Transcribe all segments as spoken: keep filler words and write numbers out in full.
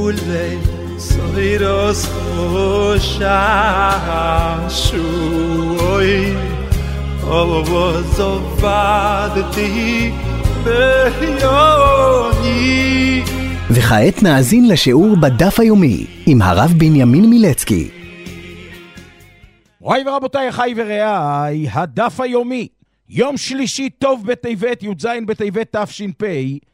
ule soiros shashui ovozovadti beyoni. וכעת נאזין לשיעור בדף היומי עם הרב בנימין מילצקי. מוריי ורבותיי, אחיי ורעיי, הדף היומי, יום שלישי טוב בטבת, י"ז בטבת תש"פ,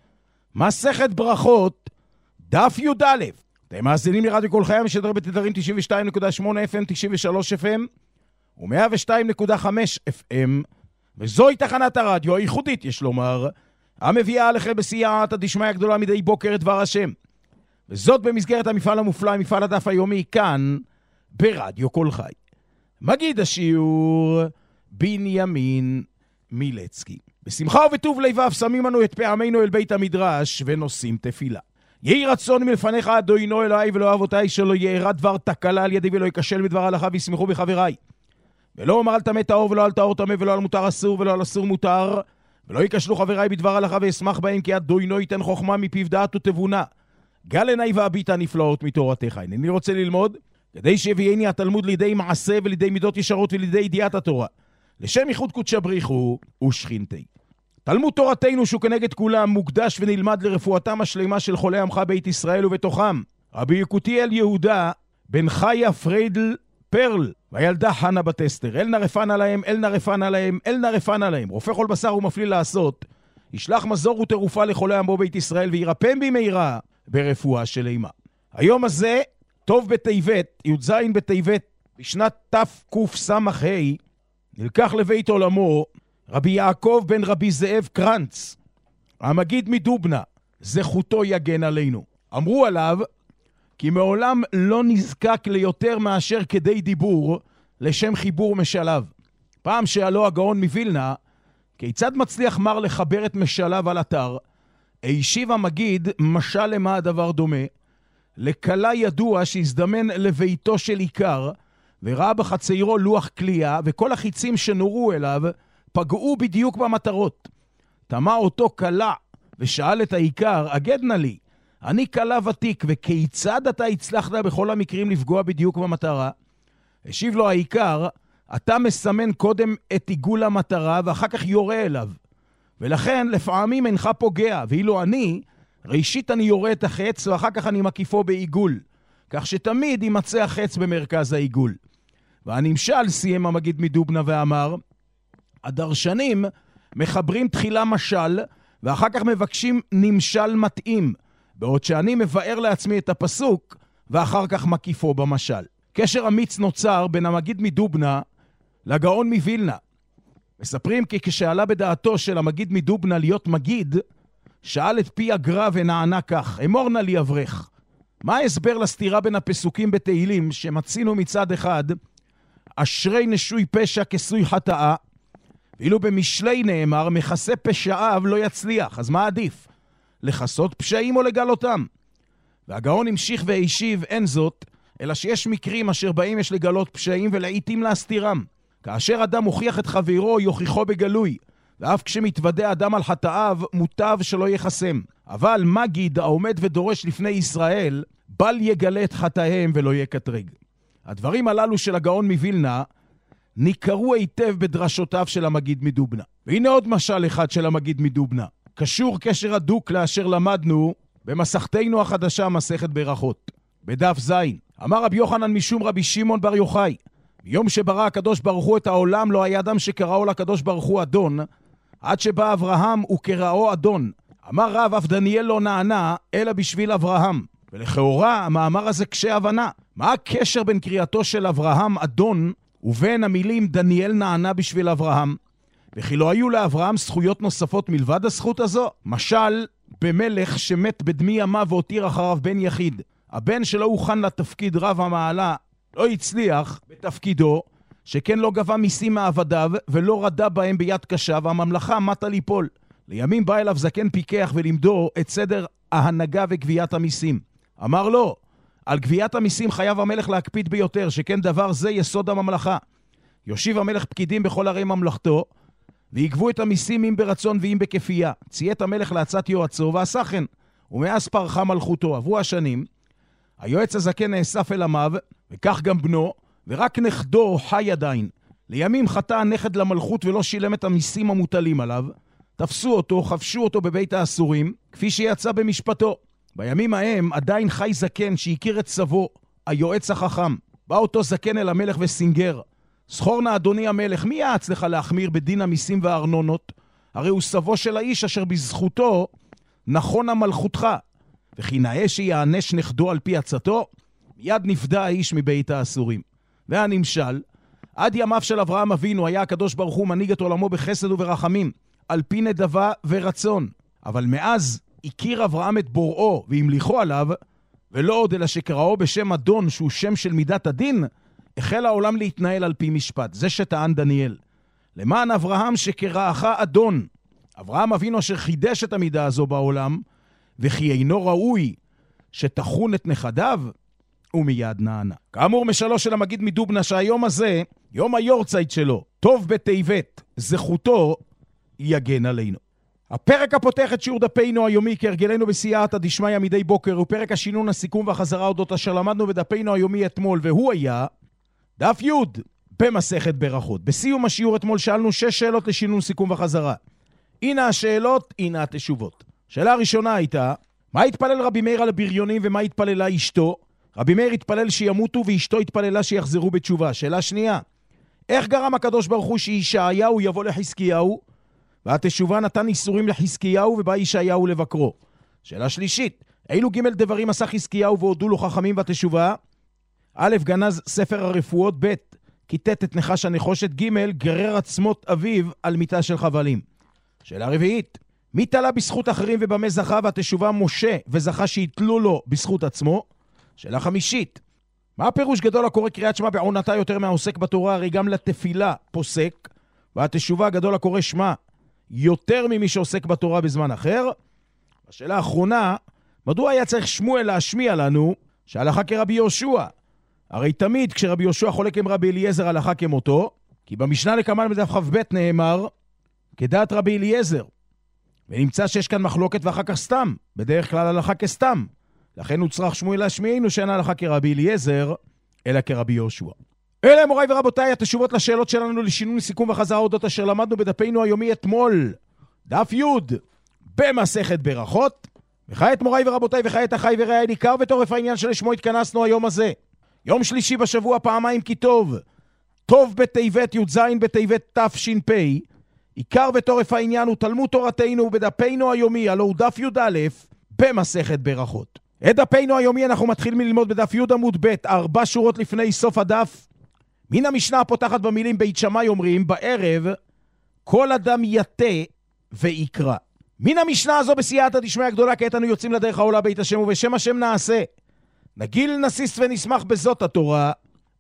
מסכת ברכות, דף י"א. אתם מאזינים לרדיו כל חי, המשדר בתדרים תשעים ושתיים נקודה שמונה אף אם, תשעים ושלוש אף אם ו-מאה ושתיים נקודה חמש אף אם, וזוהי תחנת הרדיו הייחודית, יש לומר, המביאה עליכם בסייעתא דשמיא הגדולה מדי בוקר את דבר השם. וזאת במסגרת המפעל המופלא, מפעל הדף היומי, כאן ברדיו כל חי. מגיד השיעור בנימין מילצקי. בשמחה ובטוב לבב שמים אנו את פעמינו אל בית המדרש ונושאים תפילה. יהי רצון מלפניך אדוני אלוהי ולא אבותיי, שלא יארע דבר תקלה על ידי ולא ייכשל בדבר הלכה, וישמחו בחבריי. ולא אומר על טמא טהור ולא על טהור טמא, ולא על מותר אסור ולא על אסור מותר, ולא ייכשלו חבריי בדבר הלכה, ואשמח בהם, כי אדוני ייתן חוכמה מפיו דעת ותבונה. גל עיני והביטה נפלאות מתורתך. אני רוצה ללמוד כדי שיביאני התלמוד לידי מעשה ולידי מידות ישרות ולידי ידיעת התורה, לשם ייחוד קודשא בריחו ושכינתי. תלמוד תורתנו שהוא כנגד כולם מוקדש ונלמד לרפואתם השלמה של חולי עמך בית ישראל, ובתוכם רבי יקותיאל יהודה בן חיה פריידל פרל והילדה חנה בת אסתר. אל נרפנה להם, אל נרפנה להם, אל נרפנה להם. רופא כל בשר ומפליל לעשות, ישלח מזור ותרופה לחולי עמו בית ישראל, וירפם במהרה ברפואה שלמה. היום הזה טוב בטבת, י"ז בטבת, בשנת תקס"ה, נלקח לבית עולמו רבי יעקב בן רבי זאב קרנץ, המגיד מדובנה, זכותו יגן עלינו. אמרו עליו כי מעולם לא נזקק ליותר מאשר כדי דיבור לשם חיבור משלב. פעם שאלו הגאון מווילנה, כיצד מצליח מר לחבר את משלב על אתר? הישיב המגיד, משל למה הדבר דומה? לקלה ידוע שהזדמן לביתו של עיקר, וראה בחצרו לוח קלייה, וכל החיצים שנורו אליו פגעו בדיוק במטרות. תמה אותו קלה ושאל את העיקר, אגדנה לי, אני קלה ותיק, וכיצד אתה הצלחת בכל המקרים לפגוע בדיוק במטרה? השיב לו העיקר, אתה מסמן קודם את עיגול המטרה ואחר כך יורה אליו, ולכן לפעמים אינך פוגע, ואילו אני, ראשית אני יורה את החץ ואחר כך אני מקיפו בעיגול, כך שתמיד יימצא החץ במרכז העיגול. והנמשל סיים המגיד מדובנה ואמר, הדרשנים מחברים תחילה משל ואחר כך מבקשים נמשל מתאים, בעוד שאני מבאר לעצמי את הפסוק ואחר כך מקיפו במשל. קשר אמיץ נוצר בין המגיד מדובנה לגאון מווילנה. מספרים כי כשעלה בדעתו של המגיד מדובנה להיות מגיד, שאל את פי הגר"א ונענה כך, אמור נא לי אברך, מה ההסבר לסתירה בין הפסוקים בתהילים שמצינו מצד אחד אשרי נשוי פשע כסוי חטאה, ואילו במשלי נאמר מכסה פשעיו לא יצליח? אז מה עדיף, לחסות פשעים או לגלותם? והגאון המשיך והשיב, אין זאת, אלא שיש מקרים אשר בהם יש לגלות פשעים ולעיתים להסתירם. כאשר אדם הוכיח את חברו יוכיחו בגלוי, ואף כשמתוודע אדם על חטאיו מוטב שלא יחסם. אבל מגיד העומד ודורש לפני ישראל בל יגלה את חטאיהם ולא יקטרג. הדברים הללו של הגאון מווילנה ניכרו היטב בדרשותיו של המגיד מדובנה. והנה עוד משל אחד של המגיד מדובנה, קשור קשר הדוק לאשר למדנו במסכתנו החדשה, מסכת ברכות, בדף זין. אמר רבי יוחנן משום רבי שמעון בר יוחאי, ביום שברא הקדוש ברוך הוא את העולם לא היה אדם שקראו לקדוש ברוך הוא אדון, עד שבא אברהם וקראו אדון. אמר רב, אף דניאל לא נענה אלא בשביל אברהם. ולכאורה המאמר הזה קשה הבנה. מה הקשר בין קריאתו של אברהם אדון ובין המילים דניאל נענה בשביל אברהם? וכי לא היו לאברהם זכויות נוספות מלבד הזכות הזו? משל במלך שמת בדמי ימה והותיר אחריו בן יחיד. הבן שלא הוכן לתפקיד רב המעלה לא הצליח בתפקידו, שכן לא גבה מיסים מעבדיו ולא רדה בהם ביד קשה, והממלכה מתה ליפול. לימים בא אליו זקן פיקח ולמדו את סדר ההנהגה וגביית המיסים. אמר לו, על גביית המיסים חייב המלך להקפיד ביותר, שכן דבר זה יסוד הממלכה. יושיב המלך פקידים בכל ערי ממלכתו, ויגבו את המיסים אם ברצון ואם בכפייה. ציית המלך לעצת יועצו ועשה כן, ומאז פרחה מלכותו. עברו השנים, היועץ הזקן נאסף אל עמיו, וכך גם בנו, ורק נכדו חי עדיין. לימים חטא הנכד למלכות ולא שילם את המיסים המוטלים עליו. תפסו אותו, חפשו אותו בבית האסורים, כפי שיצא במשפטו. בימים ההם עדיין חי זקן שהכיר את סבו, היועץ החכם. בא אותו זקן אל המלך וסינגר. זכור נא אדוני המלך, מי יעץ לך להחמיר בדין המיסים והארנונות? הרי הוא סבו של האיש אשר בזכותו נכון המלכותך. וכי נאה שיענש נכדו על פי עצתו, מיד נפדה האיש מבית האסורים. והנמשל, עד ימיו של אברהם אבינו היה הקדוש ברוך הוא מנהיג את עולמו בחסד וברחמים, על פי נדבה ורצון. אבל מאז הכיר אברהם את בוראו והמליכו עליו, ולא עוד אלא שקראו בשם אדון שהוא שם של מידת הדין, החל העולם להתנהל על פי משפט. זה שטען דניאל. למען אברהם שקראך אדון. אברהם אבינו אשר חידש את המידה הזו בעולם, וכי אינו ראוי שתחון את נכדיו, ומיד נענה. כאמור משלוש של המגיד מדובנה שהיום הזה, יום היורצייט שלו, טוב בטבת, זכותו יגן עלינו. הפרק הפותח את שיעור דפינו היומי כהרגלנו בסייעתא דשמיא מדי בוקר, הוא פרק השינון, הסיכום והחזרה אודות אשר למדנו בדפינו היומי אתמול, והוא היה דף י' במסכת ברכות. בסיום השיעור אתמול שאלנו שש שאלות לשינון, סיכום וחזרה. הנה השאלות, הנה התשובות. שאלה הראשונה הייתה, מה התפלל רבי מאיר על הבריונים ומה התפללה אשתו? רבי מאיר התפלל שימותו ואשתו התפללה שיחזרו בתשובה. שאלה שנייה, איך גרם הקדוש ברוך הוא שישעיהו יבוא לחזקיהו? והתשובה נתן איסורים לחזקיהו ובא ישעיהו לבקרו. שאלה שלישית, אילו ג' דברים עשה חזקיהו והודו לו חכמים? והתשובה, א', גנז ספר הרפואות, ב', כיתת את נחש הנחושת, ג', גרר עצמות אביו על מיטה של חבלים. שאלה רביעית, מי תלה בזכות אחרים ובמה זכה? והתשובה, משה, וזכה שיתלו לו בזכות עצמו. שאלה חמישית, מה הפירוש גדול הקורא קריאת שמע בעונתה יותר מהעוסק בתורה? הרי גם לתפילה פוסק. והתשובה, גדול הקורא שמע יותר ממי שעוסק בתורה בזמן אחר. השאלה האחרונה, מדוע היה צריך שמואל להשמיע לנו שהלכה כרבי יהושע? הרי תמיד כשרבי יהושע חולק עם רבי אליעזר הלכה כמותו, כי במשנה לקמן בדף כ"ב נאמר כדעת רבי אליעזר, ונמצא שיש כאן מחלוקת ואחר כך סתם, בדרך כלל הלכה כסתם. לכן הוא צריך שמואל להשמיענו שאין הלכה כרבי אליעזר אלא כרבי יהושע. אלה מוריי ורבותיי התשובות לשאלות שלנו לשינון, סיכום וחזרה אודות אשר למדנו בדפינו היומי אתמול, דף י' במסכת ברכות. וכעת מוריי ורבותיי, וכעת אחי ורעי, ניכר וטורף העניין שלשמו התכנסנו היום הזה, יום שלישי בשבוע, פעמיים כי טוב, טוב בטבת, י"ז בטבת תש"פ. עיקר וטורף העניין הוא תלמוד תורתנו בדפינו היומי, הלא הוא דף י"א במסכת ברכות. את דפינו היומי אנחנו מתחילים ללמוד בדף י' עמוד ב', ארבע שורות לפני סוף הדף. מן המשנה הפותחת במילים בית שמאי אומרים, בערב כל אדם יתה ויקרא. מן המשנה הזו בסייעתא דשמיא הגדולה, כעת אנו יוצאים לדרך העולה בית השם, ובשם השם נעשה. נגיל נסיס ונשמח בזאת התורה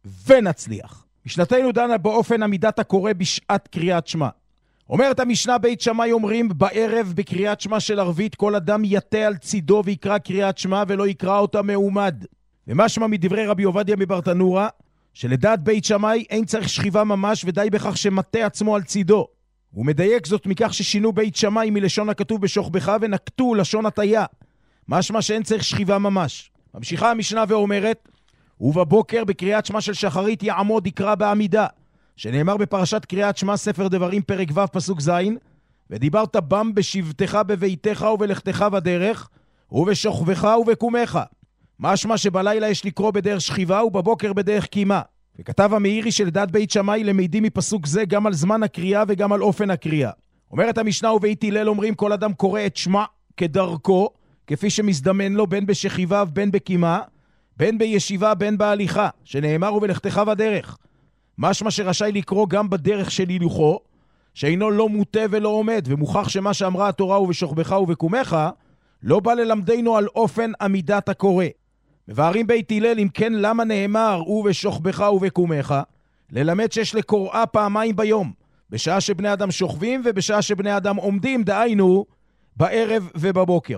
ונצליח. משנתנו דנה באופן עמידת הקורא בשעת קריאת שמע. אומרת המשנה, בית שמאי אומרים בערב בקריאת שמע של ערבית כל אדם יתה על צידו ויקרא קריאת שמע ולא יקרא אותה מעומד. ומשמע מדברי רבי עובדיה מברטנורה שלדעת בית שמאי אין צריך שכיבה ממש ודי בכך שמטה עצמו על צידו. הוא מדייק זאת מכך ששינו בית שמאי מלשון הכתוב בשוכבך ונקטו לשון הטיה, משמע שאין צריך שכיבה ממש. ממשיכה המשנה ואומרת, ובבוקר בקריאת שמע של שחרית יעמוד יקרא בעמידה, שנאמר בפרשת קריאת שמע ספר דברים פרק ו' פסוק ז', ודיברת בם בשבתך בביתך ובלכתך בדרך ובשוכבך ובקומך. משמע שבלילה יש לקרוא בדרך שכיבה ובבוקר בדרך קימה. וכתב המאירי שלדעת בית שמאי למדים מפסוק זה גם על זמן הקריאה וגם על אופן הקריאה. אומרת המשנה, ובית הלל אומרים כל אדם קורא את שמע כדרכו, כפי שמזדמן לו בין בשכיבה בין בקימה, בין בישיבה בין בהליכה, שנאמר ובלכתך בדרך. משמע שרשאי לקרוא גם בדרך של הילוכו, שאינו לא מוטה ולא עומד, ומוכח שמה שאמרה התורה ובשוכבך ובקומך, לא בא ללמדנו על אופן עמידת הקורא. מבארים בית הלל, אם כן למה נאמר ובשוכבך ובקומך? ללמד שיש לקוראה פעמיים ביום, בשעה שבני אדם שוכבים ובשעה שבני אדם עומדים, דהיינו בערב ובבוקר.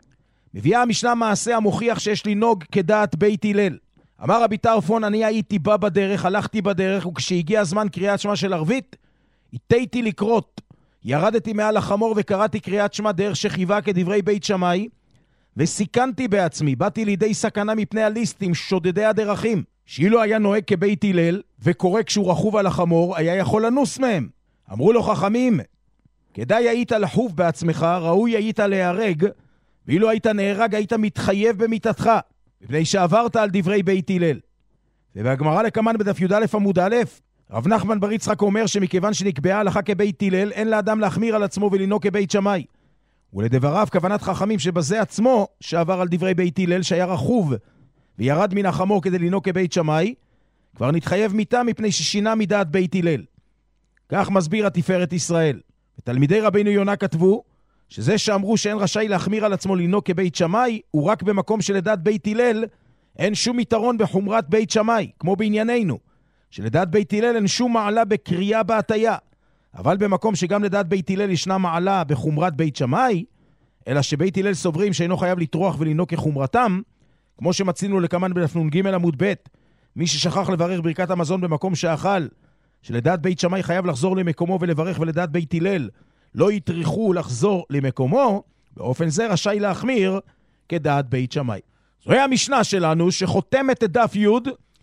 מביאה המשנה מעשה המוכיח שיש לנהוג כדעת בית הלל. אמר רבי טרפון, אני הייתי בא בדרך, הלכתי בדרך, וכשהגיע הזמן קריאת שמע של ערבית, התיתי לקרות. ירדתי מעל החמור וקראתי קריאת שמע דרך שכיבה כדברי בית שמאי, וסיכנתי בעצמי, באתי לידי סכנה מפני הליסטים, שודדי הדרכים, שאילו היה נוהג כבית הלל, וקורא כשהוא רכוב על החמור, היה יכול לנוס מהם. אמרו לו חכמים, כדאי היית לחוב בעצמך, ראוי היית להיהרג, ואילו היית נהרג, היית מתחייב במיתתך, מפני שעברת על דברי בית הלל. ובגמרא לקמן בדף י"א עמוד א', רב נחמן בר יצחק אומר שמכיוון שנקבעה הלכה כבית הלל, אין לאדם להחמיר על עצמו ולנהוג כבית שמאי. ולדבריו כוונת חכמים שבזה עצמו שעבר על דברי בית הלל שהיה רכוב וירד מן החמור כדי לנהוג כבית שמאי, כבר נתחייב מיתה מפני ששינה מדעת בית הלל. כך מסביר התפארת ישראל. ותלמידי רבינו יונה כתבו שזה שאמרו שאין רשאי להחמיר על עצמו לנהוג כבית שמאי, הוא רק במקום שלדעת בית הלל אין שום יתרון בחומרת בית שמאי, כמו בענייננו, שלדעת בית הלל אין שום מעלה בקריאה בהטיה. אבל במקום שגם לדעת בית הלל ישנה מעלה בחומרת בית שמאי, אלא שבית הלל סוברים שאינו חייב לטרוח ולנהוג כחומרתם, כמו שמצינו לקמן בדף נ"ג עמוד ב', מי ששכח לברך ברכת המזון במקום שאכל, שלדעת בית שמאי חייב לחזור למקומו ולברך, ולדעת בית הלל לא יטרחו לחזור למקומו, באופן זה רשאי להחמיר כדעת בית שמאי. זוהי המשנה שלנו שחותמת את דף י',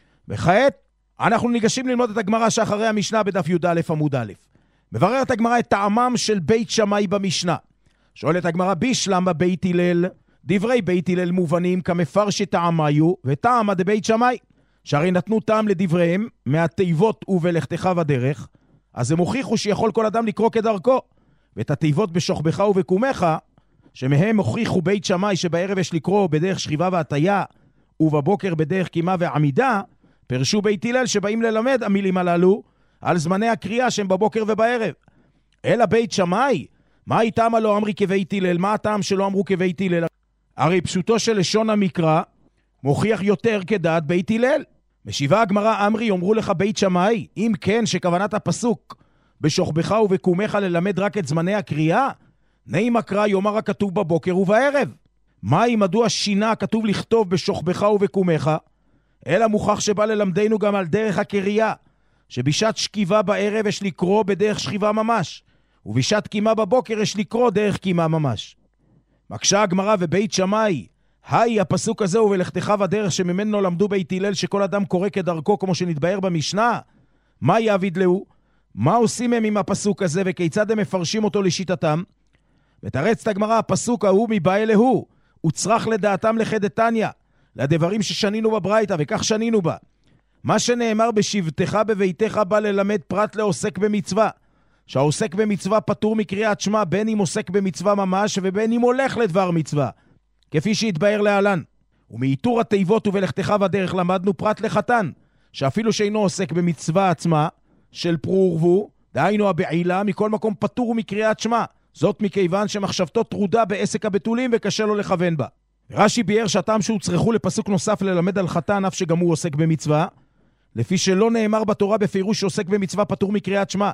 וכעת אנחנו ניגשים ללמוד את הגמרא שאחרי המשנה בדף י"א עמוד א'. מבררת הגמרא את טעמם של בית שמאי במשנה. שואלת הגמרא, בישלם בבית הלל, דברי בית הלל מובנים כמפרשי טעמיו וטעמה דבית שמאי, שהרי נתנו טעם לדבריהם מהתיבות ובלכתך בדרך, אז הם הוכיחו שיכול כל אדם לקרוא כדרכו, ואת התיבות בשוכבך ובקומך, שמהם הוכיחו בית שמאי שבערב יש לקרוא בדרך שכיבה והטיה, ובבוקר בדרך קימה ועמידה, פרשו בית הלל שבאים ללמד המילים הללו על זמני הקריאה שהם בבוקר ובערב. אלא בית שמאי, מה איתם לא אמרי כבית הלל? מה הטעם שלא אמרו כבית הלל? הרי פשוטו של לשון המקרא מוכיח יותר כדעת בית הלל. משיבה הגמרא, אמרי יאמרו לך בית שמאי, אם כן שכוונת הפסוק בשוכבך ובקומך ללמד רק את זמני הקריאה, נעים הקרא יאמר הכתוב בבוקר ובערב. מה אם מדוע שינה כתוב לכתוב בשוכבך ובקומך? אלא מוכח שבא ללמדנו גם על דרך הקריאה, שבשעת שכיבה בערב יש לקרוא בדרך שכיבה ממש, ובשעת קימה בבוקר יש לקרוא דרך קימה ממש. מקשה הגמרא, ובית שמאי, היי הפסוק הזה ובלכתך בדרך שממנו למדו בית הלל שכל אדם קורא כדרכו כמו שנתבהר במשנה, מה יעביד לו? מה עושים הם עם הפסוק הזה וכיצד הם מפרשים אותו לשיטתם? ותרץ את הגמרא, הפסוק ההוא מבא אליהו, וצרח לדעתם לחדתניא, לדברים ששנינו בברייתא וכך שנינו בה. מה שנאמר בשבתך בביתך בא ללמד פרט לעוסק במצווה, שהעוסק במצווה פטור מקריאת שמע, בין אם עוסק במצווה ממש ובין אם הולך לדבר מצווה, כפי שהתבהר להלן. ומאיתור התיבות ובלכתך בדרך למדנו פרט לחתן, שאפילו שאינו עוסק במצווה עצמה של פרו ורבו, דהיינו הבעילה, מכל מקום פטור מקריאת שמע, זאת מכיוון שמחשבתו טרודה בעסק הבתולים וקשה לו לכוון בה. רש"י ביאר שהטעם שהוצרכו לפסוק נוסף ללמד על חתן אף שגם הוא עוסק במצווה, לפי שלא נאמר בתורה בפירוש שעוסק במצווה פטור מקריאת שמע,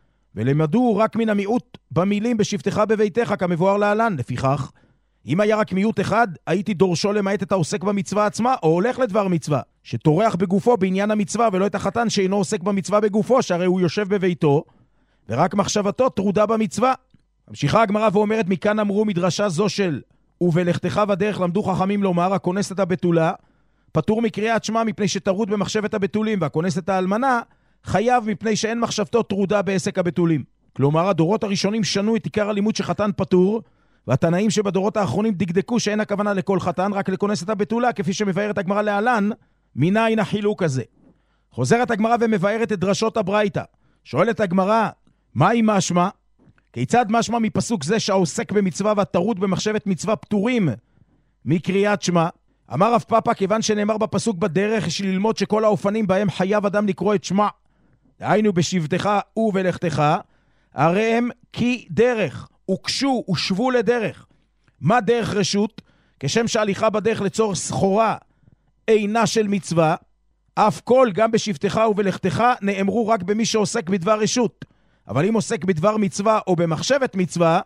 ולמדו רק מן המיעוט במילים בשבתך בביתך כמבואר להלן. לפיכך, אם היה רק מיעוט אחד, הייתי דורשו למעט את העוסק במצווה עצמה, או הולך לדבר מצווה, שתורח בגופו בעניין המצווה, ולא את החתן שאינו עוסק במצווה בגופו, שהרי הוא יושב בביתו, ורק מחשבתו טרודה במצווה. המשיכה הגמרא ואומרת, מכאן אמרו מדרשה זו של ובלכתך בדרך למדו חכמים לומר, הכונס את הבתולה פטור מקריאת שמע מפני שטרוד במחשבת הבתולים, והכונס את האלמנה חייב מפני שאין מחשבתו טרודה בעסק הבתולים. כלומר, הדורות הראשונים שנו את עיקר הלימוד שחתן פטור, והתנאים שבדורות האחרונים דקדקו שאין הכוונה לכל חתן, רק לכונס את הבתולה, כפי שמבארת הגמרא להלן, מניין החילוק הזה. חוזרת הגמרא ומבארת את דרשות הברייתא. שואלת הגמרא, מהי משמע? כיצד משמע מפסוק זה שהעוסק במצווה והטרוד במחשבת מצווה פטורים מקריאת שמע? אמר רב פאפא, כיוון שנאמר בפסוק בדרך, יש ללמוד שכל האופנים בהם חייב אדם לקרוא את שמע, דהיינו בשבתך ובלכתך, הרי הם כי דרך, וקשו ושבו לדרך. מה דרך רשות? כשם שהליכה בדרך לצורך סחורה אינה של מצווה, אף כל גם בשבתך ובלכתך נאמרו רק במי שעוסק בדבר רשות. אבל אם עוסק בדבר מצווה או במחשבת מצווה,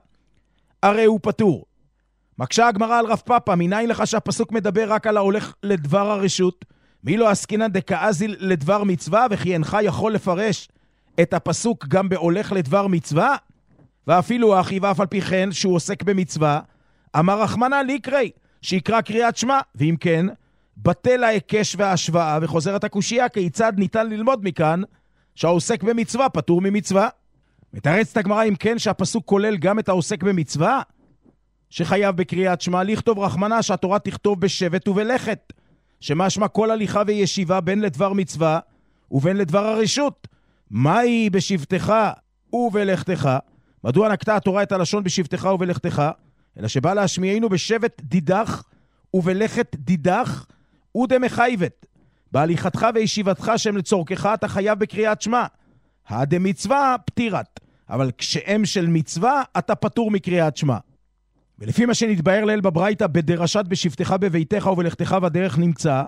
הרי הוא פטור. מקשה הגמרא על רב פאפא, מניין לך שהפסוק מדבר רק על ההולך לדבר הרשות? מי לא עסקינן דקאזיל לדבר מצווה, וכי אינך יכול לפרש את הפסוק גם בהולך לדבר מצווה? ואפילו אחי, ואף על פי כן שהוא עוסק במצווה, אמר רחמנא ליקרי, שיקרא קריאת שמע, ואם כן, בטל ההיקש וההשוואה, וחוזרת הקושייה כיצד ניתן ללמוד מכאן שהעוסק במצווה פטור ממצווה. מתרצת הגמרא אם כן שהפסוק כולל גם את העוסק במצווה, שחייב בקריאת שמע, לכתוב רחמנה שהתורה תכתוב בשבט ובלכת, שמשמע כל הליכה וישיבה בין לדבר מצווה ובין לדבר הרשות. מהי בשבתך ובלכתך? מדוע נקטה התורה את הלשון בשבתך ובלכתך? אלא שבא להשמיענו בשבט דידך ובלכת דידך ודמחייבת. בהליכתך וישיבתך שהם לצורכך אתה חייב בקריאת שמע. הדמצווה פטירת, אבל כשאם של מצווה אתה פטור מקריאת שמע. ולפי מה שנתבהר לאל בברייתא בדרשת בשבתך בביתך ובלכתך בדרך נמצא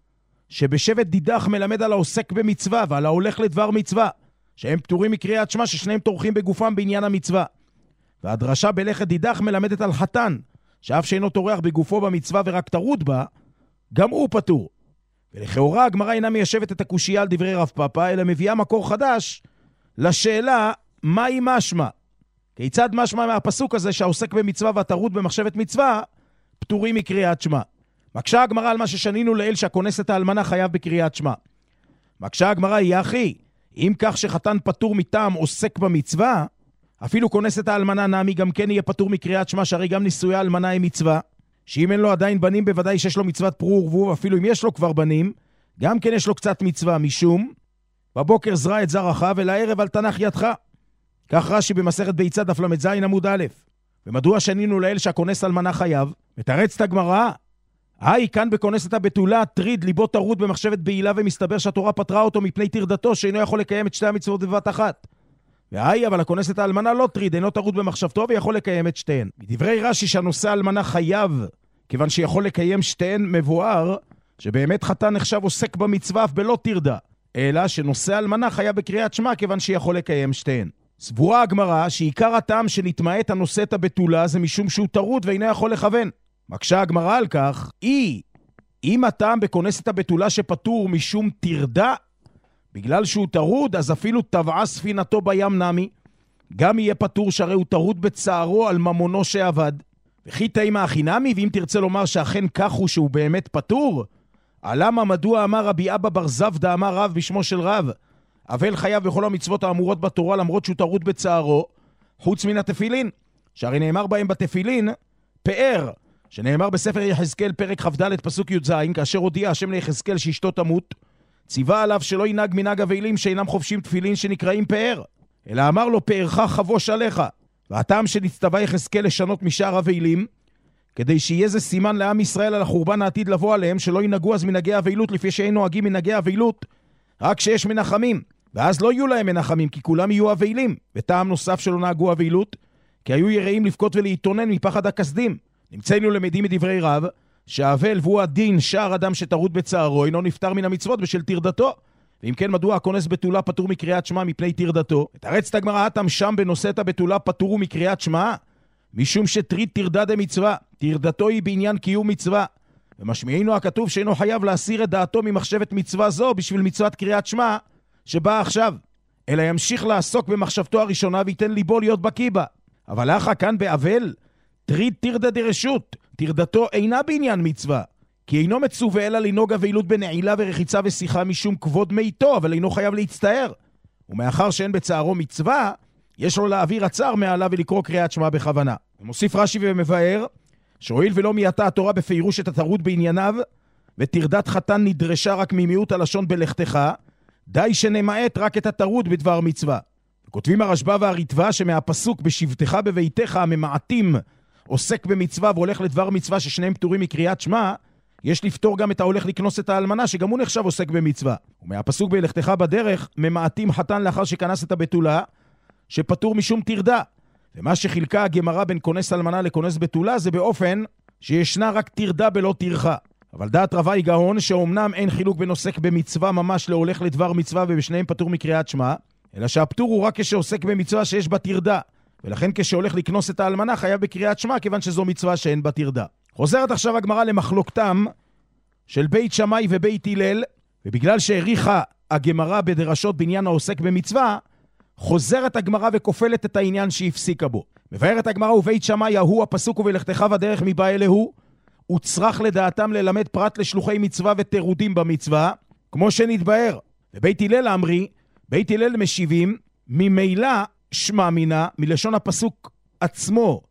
שבשבט דידך מלמד על העוסק במצווה ועל ההולך לדבר מצווה, שהם פטורים מקריאת שמע ששניהם תורכים בגופם בעניין המצווה. והדרשה בלכת דידך מלמדת על חתן, שאף שאינו תורח בגופו במצווה ורק תרוד בה, גם הוא פטור. ולכאורה הגמרא אינה מיישבת את הקושייה על דברי רב פאפא, אלא מביאה מקור חדש לשאלה מהי משמע. כיצד משמע מהפסוק הזה שהעוסק במצווה והתרוד במחשבת מצווה פטורים מקריאת שמע? מקשה הגמרא על מה ששנינו לאל שהכונס את האלמנה חייב בקריאת שמע. מקשה הגמרא היא אחי, אם כך שחתן פטור מטעם עוסק במצווה, אפילו כונס את האלמנה נעמי גם כן יהיה פטור מקריאת שמע, שהרי גם נישואי האלמנה היא מצווה, שאם אין לו עדיין בנים בוודאי שיש לו מצוות פרו ורבו, אפילו אם יש לו כבר בנים, גם כן יש לו קצת מצווה, משום בבוקר זרע את זרעך ולערב על תנח ידך. כך רש"י במסכת ביצה דף למד זין עמוד א'. ומדוע שנינו לאל שהכונס אלמנה חייב? מתרצת הגמרא, היי כאן בכונסת הבתולה טריד ליבו טרוד במחשבת בעילה, ומסתבר שהתורה פטרה אותו מפני תרדתו שאינו יכול לקיים את שתי המצוות בבת אחת. והי אבל הכונסת האלמנה לא טריד, אינו טרוד במחשבתו ויכול לקיים את שתיהן. מדברי רש"י שהנושא האלמנה חייב כיוון שיכול לקיים שתיהן, מבואר שבאמת חתן נחשב עוסק במצווה אף בלא תרדה, אלא שנושא האלמנה חייב בקריאת שמע כיוון שיכול לקיים שתיהן. סבורה הגמרא שעיקר הטעם שנתמעט הנושא את הבתולה זה משום שהוא טרוד ואינו יכול לכוון. מקשה הגמרא על כך, אי, אם הטעם בכונסת הבתולה שפטור משום תרדה, בגלל שהוא טרוד, אז אפילו טבעה ספינתו בים נמי, גם יהיה פטור שהרי הוא טרוד בצערו על ממונו שעבד. וכי תימה החינמי, ואם תרצה לומר שאכן כך הוא שהוא באמת פטור, למה מדוע אמר רבי אבא בר זבדה אמר רב בשמו של רב, אבל חייב בכל המצוות האמורות בתורה למרות שהוא טרוד בצערו, חוץ מן התפילין, שהרי נאמר בהם בתפילין, פאר, שנאמר בספר יחזקאל פרק כ"ד פסוק י"ז, כאשר הודיע השם ליחזקאל שאשתו תמות, ציווה עליו שלא ינהג מנהג אבלים שאינם חובשים תפילין שנקראים פאר, אלא אמר לו פארך חבוש עליך. והטעם שנצטווה יחזקאל לשנות משאר אבלים, כדי שיהיה זה סימן לעם ישראל על החורבן העתיד לבוא עליהם, שלא ינהגו אז מנהגי אבילות לפי שאין נוהגים מנהגי אבילות רק שיש מנחמים, ואז לא יהיו להם מנחמים כי כולם יהיו אבילים. וטעם נוסף שלא נהגו אבילות כי היו יראים לבכות ולהתאונן מפחד הכסדים. נמצאנו למדים מדברי רב שהאבל והוא הדין שער אדם שטרוד בצערו אינו נפטר מן המצוות בשל תרדתו, ואם כן מדוע הכונס בתולה פטור מקריאת שמע מפני תרדתו? מתרצת הגמרא התם שם בנושא את הבתולה פטורו מקריאת שמע משום שטריד תרדה דמצווה, תרדתו היא בעניין קיום מצווה, ומשמיענו הכתוב שאינו חייב להסיר את דעתו ממחשבת מצווה זו בשביל מצוות קריאת שמע שבאה עכשיו, אלא ימשיך לעסוק במחשבתו הראשונה וייתן ליבו להיות בקיא בה. אבל אחא כאן באבל טריד תרדה דרשות, תרדתו אינה בעניין מצווה, כי אינו מצווה אלא לנהוג אבילות בנעילה ורחיצה ושיחה משום כבוד מיתו, אבל אינו חייב להצטער. ומאחר שאין בצערו מצווה, יש לו להעביר הצער מעליו ולקרוא קריאת שמע בכוונה. ומוסיף רש"י ומבאר, שהואיל ולא מייתה התורה בפירוש את הטרוד בענייניו, ותרדת חתן נדרשה רק ממיעוט הלשון בלכתך, די שנמעט רק את הטרוד בדבר מצווה. וכותבים הרשב"א והריטב"א שמהפסוק בשבתך בביתך הממעטים עוסק במצווה והולך לדבר מצווה ששניהם פטורים מקריאת שמע, יש לפתור גם את ההולך לקנוס את האלמנה שגם הוא נחשב עוסק במצווה. ומהפסוק בלכתך בדרך ממעטים חתן לאחר שכנס את הבתולה שפטור משום תרדה. ומה שחילקה הגמרא בין כונס אלמנה לכונס בתולה זה באופן שישנה רק תרדה בלא תרחה. אבל דעת רבה היא גאון שאומנם אין חילוק בין עוסק במצווה ממש להולך לדבר מצווה ובשניהם פטור מקריאת שמע, אלא שהפטור הוא רק כשעוסק במצווה שיש בה תרדה, ולכן כשהולך לקנוס את האלמנה חייב בקריאת שמע כיוון שזו מצווה שאין בה תרדה. חוזרת עכשיו הגמרא למחלוקתם של בית שמאי ובית הלל, ובגלל שהעריכה הגמרא בדרשות בעניין העוסק במצווה, חוזרת הגמרא וכופלת את העניין שהפסיקה בו. מבארת הגמרא ובית שמאי ההוא הפסוק ובלכתך בדרך מבא אלהו, וצריך לדעתם ללמד פרט לשלוחי מצווה ותירודים במצווה, כמו שנתבהר. ובית הלל אמרי, בית הלל משיבים, ממילא שמע מינה, מלשון הפסוק עצמו,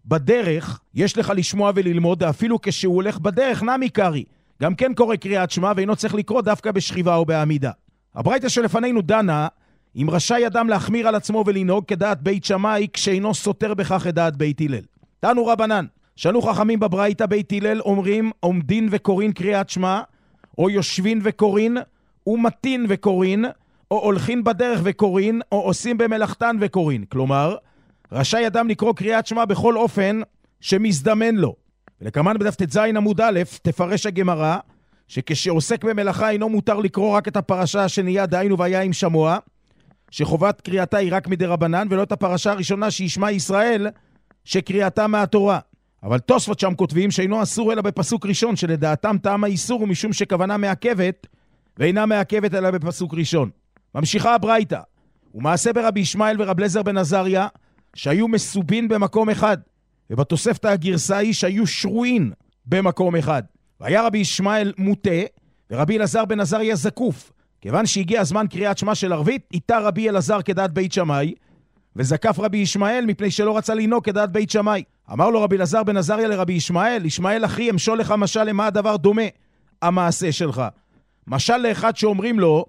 בדרך, יש לך לשמוע וללמוד, אפילו כשהוא הולך בדרך, נמי קרי. גם כן קורא קריאת שמע, ואינו צריך לקרוא דווקא בשכיבה או בעמידה. הברייתא שלפנינו דנה, אם רשאי אדם להחמיר על עצמו ולנהוג כדעת בית שמאי, כשאינו סותר בכך את דעת בית הלל. תנו רבנן, שאנו חכמים בברייתא בית הלל אומרים, עומדין וקוראים קריאת שמע, או יושבין וקוראים, ומתין וקוראים, או הולכין בדרך וקוראים, או עושים במלאכתן וקוראים. כלומר, רשאי אדם לקרוא קריאת שמע בכל אופן שמזדמן לו. ולכמן בדף ט"ז עמוד א' תפרש הגמרא, שכשעוסק במלאכה אינו מותר לקרוא רק את הפרשה השנייה, דהיינו והיה עם שמוע, שחובת קריאתה היא רק מדי רבנן, ולא את הפרשה הראשונה שישמע ישראל, שקריאתה מהתורה. אבל תוספות שם כותבים שאינו אסור אלא בפסוק ראשון, שלדעתם טעם האיסור הוא משום שכוונה מעכבת, ואינה מעכבת אלא בפסוק ראשון. ממשיכה הברייתא, ומעשה ברבי ישמעאל ורב אליעזר בן עזריה, שהיו מסובין במקום אחד, ובתוספת הגרסה היא שהיו שרועים במקום אחד. והיה רבי ישמעאל מוטה, ורבי אלעזר בן עזריה זקוף. כיוון שהגיע הזמן קריאת שמע של ערבית, איתה רבי אלעזר כדעת בית שמאי, וזקף רבי ישמעאל מפני שלא רצה לנהוג כדעת בית שמאי. אמר לו רבי אלעזר בן עזריה לרבי ישמעאל, ישמעאל אחי, אמשול לך משל למה הדבר דומה המעשה שלך. משל לאחד שאומרים לו,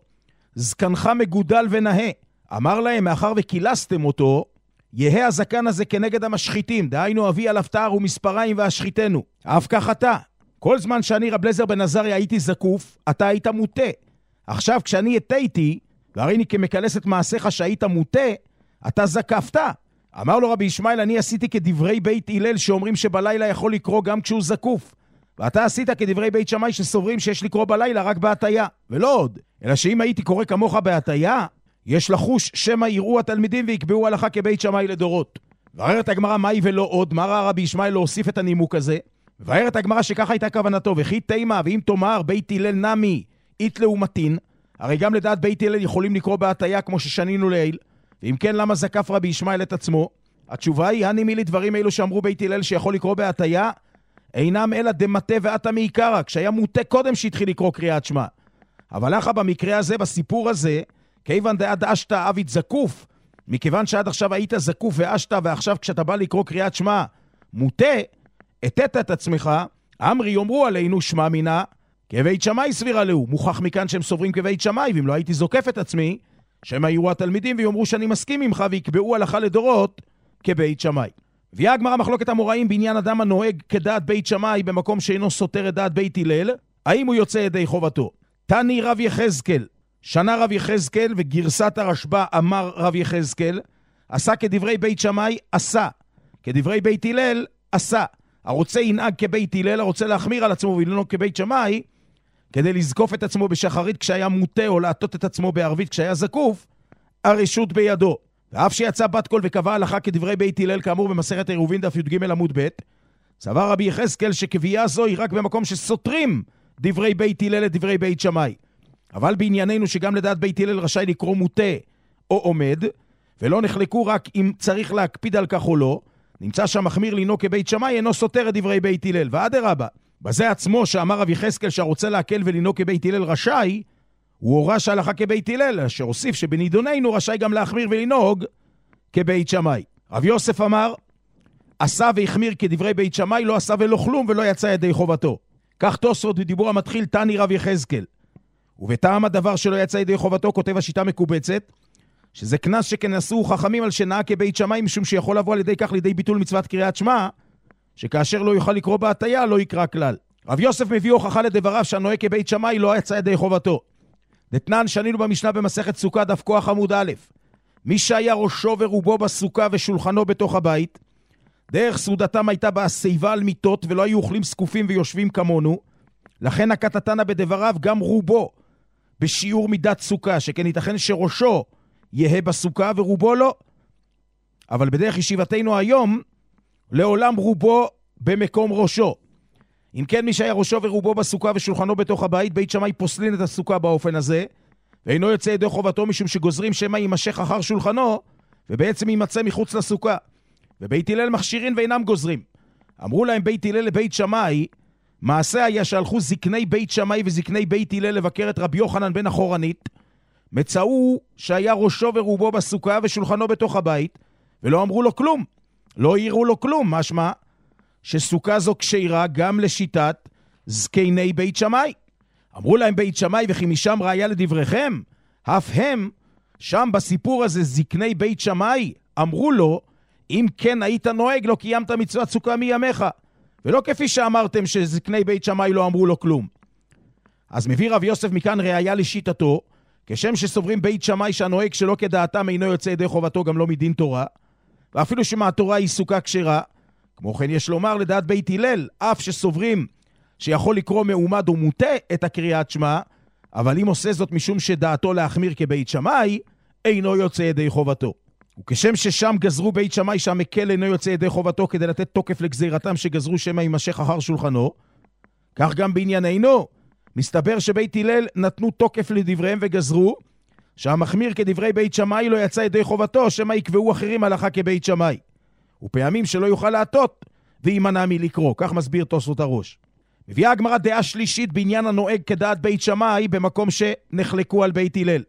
זקנך מגודל ונאה. אמר להם, מאחר וכילסתם אותו, יהא הזקן הזה כנגד המשחיתים, דהיינו אבי על הפתר ומספריים והשחיתנו. אף כך אתה. כל זמן שאני רב אליעזר בן עזריה הייתי זקוף, אתה היית מוטה. עכשיו כשאני התיתי, והריני כמקלס את מעשיך שהיית מוטה, אתה זקפת. אמר לו רבי ישמעאל, אני עשיתי כדברי בית הלל שאומרים שבלילה יכול לקרוא גם כשהוא זקוף. ואתה עשית כדברי בית שמאי שסוברים שיש לקרוא בלילה רק בהטיה. ולא עוד, אלא שאם הייתי קורא כמוך בהטיה, יש לחוש שמא יראו התלמידים ויקבעו הלכה כבית שמאי לדורות. וערת הגמרא מהי ולא עוד, מה ראה רבי ישמעאל להוסיף את הנימוק הזה? וערת הגמרא שככה הייתה כוונתו, וכי תימה, ואם תאמר בית הלל נמי אית לעומתין, הרי גם לדעת בית הלל יכולים לקרוא בהטיה כמו ששנינו לעיל, ואם כן למה זקף רבי ישמעאל את עצמו? התשובה היא, הנימי לדברים אלו שאמרו בית הלל שיכול לקרוא בהטיה, אינם אלא דמטה ועתה מעיקרא, כשהיה מוטה קודם שהתחיל לקרוא קריאת שמע. אבל לך במקרה הזה, בסיפור הזה, כיוון דעד אשתה אבית זקוף, מכיוון שעד עכשיו היית זקוף ואשתה, ועכשיו כשאתה בא לקרוא קריאת שמע מוטה, התת את עצמך, אמרי יאמרו עלינו שמע מינה, כבית שמאי סבירה לו. מוכח מכאן שהם סוברים כבית שמאי, ואם לא הייתי זוקף את עצמי, שהם היו התלמידים ויאמרו שאני מסכים ממך, ויקבעו הלכה לדורות כבית שמאי. ויהיה הגמרא מחלוקת המוראים בעניין אדם הנוהג כדעת בית שמאי במקום שאינו סותר את דעת בית הלל, האם הוא יוצא ידי חובתו? תני רב יחזקאל, שנה רב יחזקאל, וגרסת הרשב"א אמר רב יחזקאל, עשה כדברי בית שמאי, עשה. כדברי בית הלל, עשה. הרוצה ינהג כבית הלל, הרוצה להחמיר על עצמו ולנהוג כבית שמאי, כדי לזקוף את עצמו בשחרית כשהיה מוטה, או להטות את עצמו בערבית כשהיה זקוף, הרשות בידו. ואף שיצא בת קול וקבע הלכה כדברי בית הלל, כאמור במסכת עירובין דף י"ג עמוד ב', סבר רבי יחזקאל שקביעה זו היא רק במקום שסותרים דברי בית הלל לדברי בית שמאי. אבל בענייננו שגם לדעת בית הלל רשאי לקרוא מוטה או עומד, ולא נחלקו רק אם צריך להקפיד על כך או לא, נמצא שהמחמיר לנהוג כבית שמאי אינו סותר את דברי בית הלל. ואדרבה, בזה עצמו שאמר רבי יחזקאל שהרוצה להקל ולנהוג כבית הלל רשאי, הוא הורה שהלכה כבית הלל, אשר הוסיף שבנידוננו רשאי גם להחמיר ולנהוג כבית שמאי. רב יוסף אמר, עשה והחמיר כדברי בית שמאי, לא עשה ולא כלום ולא יצא ידי חובתו. כך תוספות בדיבור המתחיל, תני רב יחזקאל. ובטעם הדבר שלא יצא ידי חובתו, כותב השיטה מקובצת, שזה כנס שכנסו חכמים על שנאה כבית שמאי, משום שיכול לבוא על ידי כך לידי ביטול מצוות קריאת שמע, שכאשר לא יוכל לקרוא בהטיה, לא יקרא כלל. רב יוסף מביא הוכחה לדבריו שהנוהג כבית שמאי לא יצא ידי חובתו. דתנן שנינו במשנה במסכת סוכה דף כוח עמוד א', מי שהיה ראשו ורובו בסוכה ושולחנו בתוך הבית, דרך סעודתם הייתה בהסיבה על מיטות, ולא היו אוכלים סקופים ויושבים כמונו, לכן הקטתנה בדבריו גם רובו בשיעור מידת סוכה, שכן ייתכן שראשו יהיה בסוכה ורובו לא. אבל בדרך ישיבתנו היום, לעולם רובו במקום ראשו. אם כן, מי שהיה ראשו ורובו בסוכה ושולחנו בתוך הבית, בית שמאי פוסלין את הסוכה באופן הזה, ואינו יוצא ידי חובתו משום שגוזרים שמא יימשך אחר שולחנו, ובעצם יימצא מחוץ לסוכה. ובית הלל מכשירים ואינם גוזרים. אמרו להם בית הלל לבית שמאי, מעשה היה שהלכו זקני בית שמאי וזקני בית הלל לבקר את רבי יוחנן בן החורנית, מצאו שהיה ראשו ורובו בסוכה ושולחנו בתוך הבית, ולא אמרו לו כלום, לא העירו לו כלום, משמע שסוכה זו כשרה גם לשיטת זקני בית שמאי. אמרו להם בית שמאי וכי משם ראיה לדבריכם, אף הם שם בסיפור הזה זקני בית שמאי אמרו לו, אם כן היית נוהג לא קיימת מצוות סוכה מימיך, ולא כפי שאמרתם שזקני בית שמאי לא אמרו לו כלום. אז מביא רב יוסף מכאן ראיה לשיטתו, כשם שסוברים בית שמאי שהנוהג שלא כדעתם אינו יוצא ידי חובתו גם לא מדין תורה, ואפילו שמהתורה היא סוכה כשרה. כמו כן יש לומר לדעת בית הלל, אף שסוברים שיכול לקרוא מעומד ומוטה את הקריאת שמע, אבל אם עושה זאת משום שדעתו להחמיר כבית שמאי, אינו יוצא ידי חובתו. וכשם ששם גזרו בית שמאי שהמקל אינו יוצא ידי חובתו כדי לתת תוקף לגזירתם שגזרו שמא יימשך אחר שולחנו, כך גם בענייננו, מסתבר שבית הלל נתנו תוקף לדבריהם וגזרו שהמחמיר כדברי בית שמאי לא יצא ידי חובתו, שמא יקבעו אחרים הלכה כבית שמאי. ופעמים שלא יוכל לעטות וימנע מלקרוא. כך מסביר תוספות הראש. מביאה הגמרא דעה שלישית בעניין הנוהג כדעת בית שמאי במקום שנחלקו על בית הלל.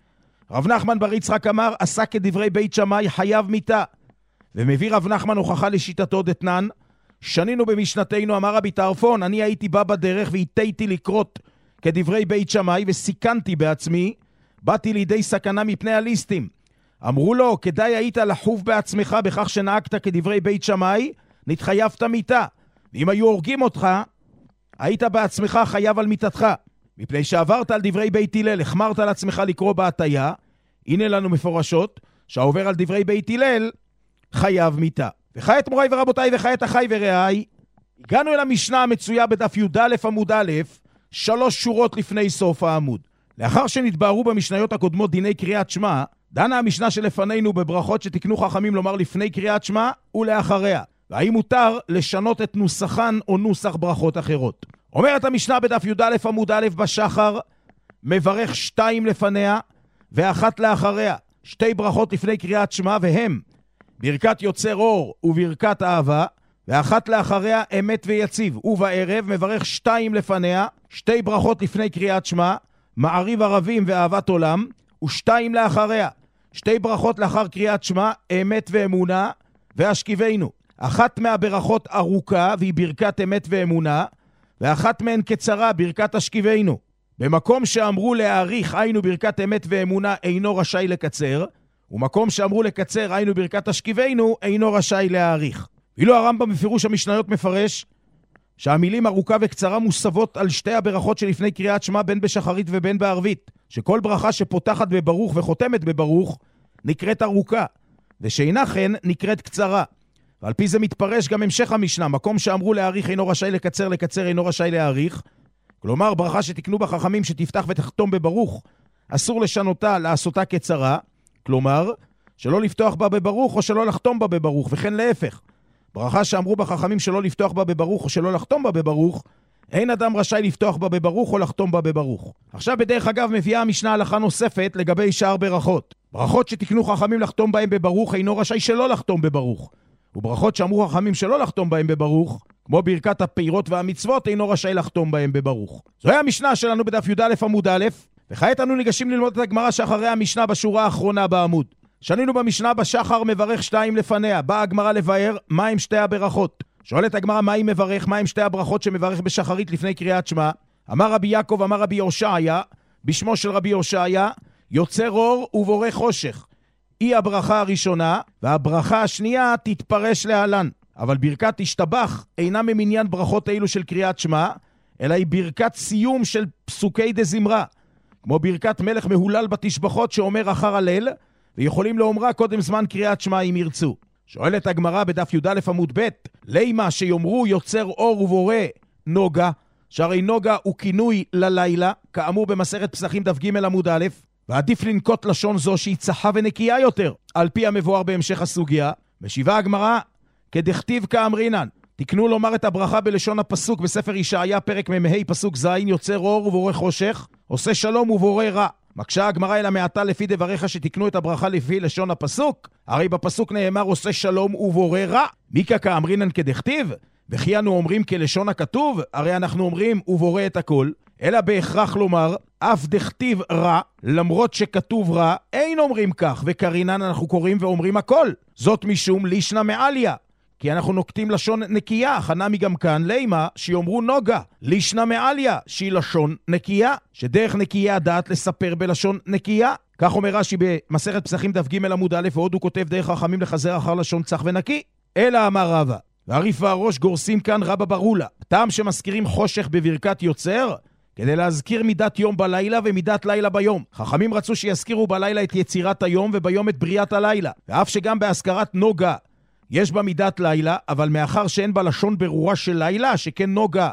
רב נחמן בר יצחק אמר, עשה כדברי בית שמאי חייב מיתה. ומביא רב נחמן הוכחה לשיטתו דתנן, שנינו במשנתנו, אמר רבי טרפון, אני הייתי בא בדרך והתיתי לקרות כדברי בית שמאי וסיכנתי בעצמי, באתי לידי סכנה מפני הליסטים. אמרו לו, כדאי היית לחוב בעצמך בכך שנהגת כדברי בית שמאי, נתחייבת מיתה. ואם היו הורגים אותך, היית בעצמך חייב על מיתתך. מפני שעברת על דברי בית הלל, החמרת על עצמך לקרוא בהטיה, הנה לנו מפורשות, שהעובר על דברי בית הלל, חייב מיתה. וכעת מוריי ורבותיי וכעת אחי ורעי, הגענו אל המשנה המצויה בדף י"א עמוד א', שלוש שורות לפני סוף העמוד. לאחר שנתבהרו במשניות הקודמות דיני קריאת שמע, דנה המשנה שלפנינו בברכות שתקנו חכמים לומר לפני קריאת שמע ולאחריה, והאם מותר לשנות את נוסחן או נוסח ברכות אחרות. אומרת המשנה בדף י"א עמוד א' בשחר, מברך שתיים לפניה ואחת לאחריה, שתי ברכות לפני קריאת שמע והם ברכת יוצר אור וברכת אהבה, ואחת לאחריה אמת ויציב, ובערב מברך שתיים לפניה, שתי ברכות לפני קריאת שמע, מעריב ערבים ואהבת עולם, ושתיים לאחריה, שתי ברכות לאחר קריאת שמע, אמת ואמונה והשכיבנו. אחת מהברכות ארוכה והיא ברכת אמת ואמונה, ואחת מהן קצרה, ברכת השכיבנו. במקום שאמרו להאריך, היינו ברכת אמת ואמונה, אינו רשאי לקצר, ומקום שאמרו לקצר, היינו ברכת השכיבנו, אינו רשאי להאריך. ואילו הרמב"ם בפירוש המשניות מפרש שהמילים ארוכה וקצרה מוסבות על שתי הברכות שלפני קריאת שמע בין בשחרית ובין בערבית, שכל ברכה שפותחת בברוך וחותמת בברוך נקראת ארוכה, ושאינה כן נקראת קצרה. ועל פי זה מתפרש גם המשך המשנה, מקום שאמרו להאריך אינו רשאי לקצר, לקצר אינו רשאי להאריך. כלומר, ברכה שתקנו בחכמים שתפתח ותחתום בברוך, אסור לשנותה, לעשותה קצרה, כלומר, שלא לפתוח בה בברוך או שלא לחתום בה בברוך, וכן להפך. ברכה שאמרו בחכמים שלא לפתוח בה בברוך או שלא לחתום בה בברוך, אין אדם רשאי לפתוח בה בברוך או לחתום בה בברוך. עכשיו בדרך אגב מביאה המשנה הלכה נוספת לגבי שאר ברכות. ברכות שתקנו חכמים לחתום בהם בברוך, אינו רשאי שלא לחתום בברוך. וברכות שאמרו חכמים שלא לחתום בהם בברוך, כמו ברכת הפירות והמצוות, אינו רשאי לחתום בהם בברוך. זוהי המשנה שלנו בדף י"א עמוד א', וכעת אנו ניגשים ללמוד את הגמרא שאחרי המשנה בשורה האחרונה בעמוד. שנינו במשנה בשחר מברך שתיים לפניה, באה הגמרא לבאר מה הם שתי הברכות. שואלת הגמרא מה היא מברך, מה הם שתי הברכות שמברך בשחרית לפני קריאת שמע. אמר רבי יעקב, אמר רבי הושעיה, בשמו של רבי הושעיה, יוצר אור ובורא חושך. היא הברכה הראשונה, והברכה השנייה תתפרש להלן. אבל ברכת השתבח אינה ממניין ברכות אלו של קריאת שמע, אלא היא ברכת סיום של פסוקי דזמרה, כמו ברכת מלך מהולל בתשבחות שאומר אחר הלל, ויכולים לאומרה קודם זמן קריאת שמע אם ירצו. שואלת הגמרא בדף י"א עמוד ב', לימה שיאמרו יוצר אור ובורא נוגה, שהרי נוגה הוא כינוי ללילה, כאמור במסכת פסחים דף ג' עמוד א', ועדיף לנקוט לשון זו שהיא צחה ונקייה יותר, על פי המבואר בהמשך הסוגיה. משיבה הגמרא, כדכתיב כאמרינן, תקנו לומר את הברכה בלשון הפסוק בספר ישעיה פרק מ"ה פסוק ז', יוצר אור ובורא חושך, עושה שלום ובורא רע. מקשה הגמרא אל המעטה לפי דבריך שתקנו את הברכה לפי לשון הפסוק, הרי בפסוק נאמר עושה שלום ובורא רע. מיקה כאמרינן כדכתיב, וכי אנו אומרים כלשון הכתוב, הרי אנחנו אומרים ובורא את הכל, אלא בהכרח לומר, אף דכתיב רע, למרות שכתוב רע, אין אומרים כך, וקרינן אנחנו קוראים ואומרים הכל. זאת משום לישנה מעליה, כי אנחנו נוקטים לשון נקייה, חנמי גם כאן, לימה, שיאמרו נוגה, לישנה מעליה, שהיא לשון נקייה, שדרך נקייה הדעת לספר בלשון נקייה. כך אומר רש"י במסכת פסחים דף ג' עמוד א', ועוד הוא כותב דרך חכמים לחזר אחר לשון צח ונקי. אלא אמר רבא, והריף והראש גורסים כאן רבא ברולה, טעם שמזכירים חושך בברכת יוצר, כדי להזכיר מידת יום בלילה ומידת לילה ביום. חכמים רצו שיזכירו בלילה את יצירת היום וביום את בריאת הלילה. ואף שגם בהזכרת נוגה יש בה מידת לילה, אבל מאחר שאין בה לשון ברורה של לילה, שכן נוגה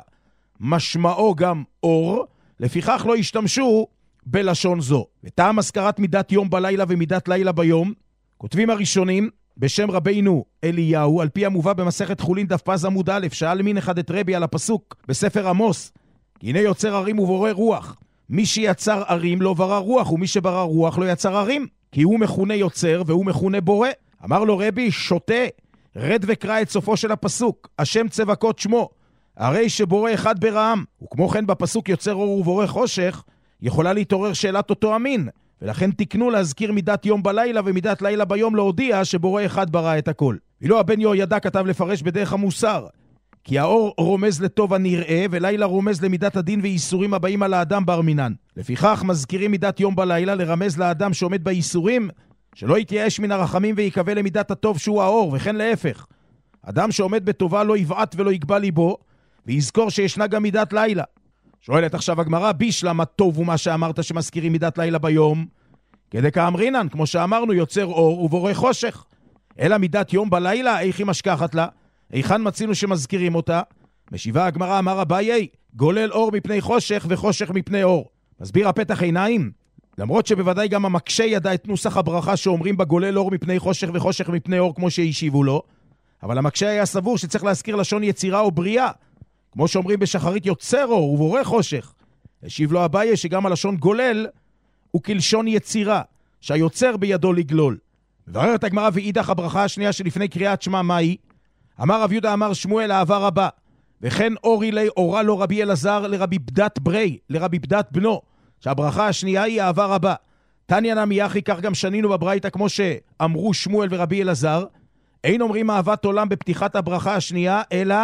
משמעו גם אור, לפיכך לא השתמשו בלשון זו. וטעם הזכרת מידת יום בלילה ומידת לילה ביום, כותבים הראשונים בשם רבינו אליהו, על פי המובא במסכת חולין דף פז עמוד א', שאל מין אחד את רבי על הפסוק בספר עמוס, הנה יוצר ערים ובורא רוח. מי שיצר ערים לא ברא רוח, ומי שברא רוח לא יצר ערים, כי הוא מכונה יוצר והוא מכונה בורא. אמר לו רבי, שוטה, רד וקרא את סופו של הפסוק, השם צבקות שמו, הרי שבורא אחד ברעם. וכמו כן בפסוק יוצר אור ובורא חושך, יכולה להתעורר שאלת אותו המין, ולכן תקנו להזכיר מידת יום בלילה ומידת לילה ביום להודיע שבורא אחד ברא את הכל. ואילו הבן יהוידע כתב לפרש בדרך המוסר, כי האור רומז לטוב הנראה, ולילה רומז למידת הדין ואיסורים הבאים על האדם בר מינן. לפיכך מזכירים מידת יום בלילה לרמז לאדם שעומד באיסורים, שלא יתייאש מן הרחמים ויקווה למידת הטוב שהוא האור, וכן להפך. אדם שעומד בטובה לא יבעט ולא יקבע ליבו, ויזכור שישנה גם מידת לילה. שואלת עכשיו הגמרא, בישלמה טוב ומה שאמרת שמזכירים מידת לילה ביום? כדי כאמרינן, כמו שאמרנו, יוצר אור ובורא חושך. אלא מידת יום בלילה, איך היא משכחת לה? היכן מצינו שמזכירים אותה? משיבה הגמרא, אמר אביי, גולל אור מפני חושך וחושך מפני אור. מסביר הפתח עיניים, למרות שבוודאי גם המקשה ידע את נוסח הברכה שאומרים בגולל אור מפני חושך וחושך מפני אור כמו שהשיבו לו, אבל המקשה היה סבור שצריך להזכיר לשון יצירה או בריאה, כמו שאומרים בשחרית יוצר אור ובורא חושך. השיב לו אביי שגם הלשון גולל הוא כלשון יצירה, שהיוצר בידו לגלול. מבררת הגמרא, ואידך הברכה השנייה שלפני קריאת שמע מהי? אמר רב יהודה אמר שמואל אהבה רבה, וכן אורי לי אורה לו רבי אלעזר לרבי בדת ברי, לרבי בדת בנו, שהברכה השנייה היא אהבה רבה. תניא נמי אחי, כך גם שנינו בברייתא כמו שאמרו שמואל ורבי אלעזר, אין אומרים אהבת עולם בפתיחת הברכה השנייה, אלא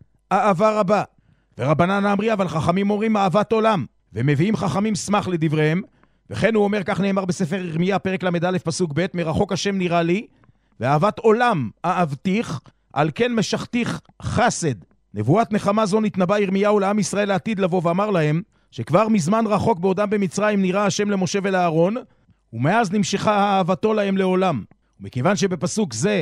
אהבה רבה. ורבנן אמרי, אבל חכמים אומרים אהבת עולם, ומביאים חכמים שמח לדבריהם, וכן הוא אומר, כך נאמר בספר ירמיה פרק למד פסוק ב', מרחוק השם נראה לי, ואהבת עולם אהבתיך, על כן משכתיך חסד. נבואת נחמה זו נתנבא ירמיהו לעם ישראל לעתיד לבוא, ואמר להם שכבר מזמן רחוק בעודם במצרים נראה השם למשה ולאהרון, ומאז נמשכה אהבתו להם לעולם. ומכיוון שבפסוק זה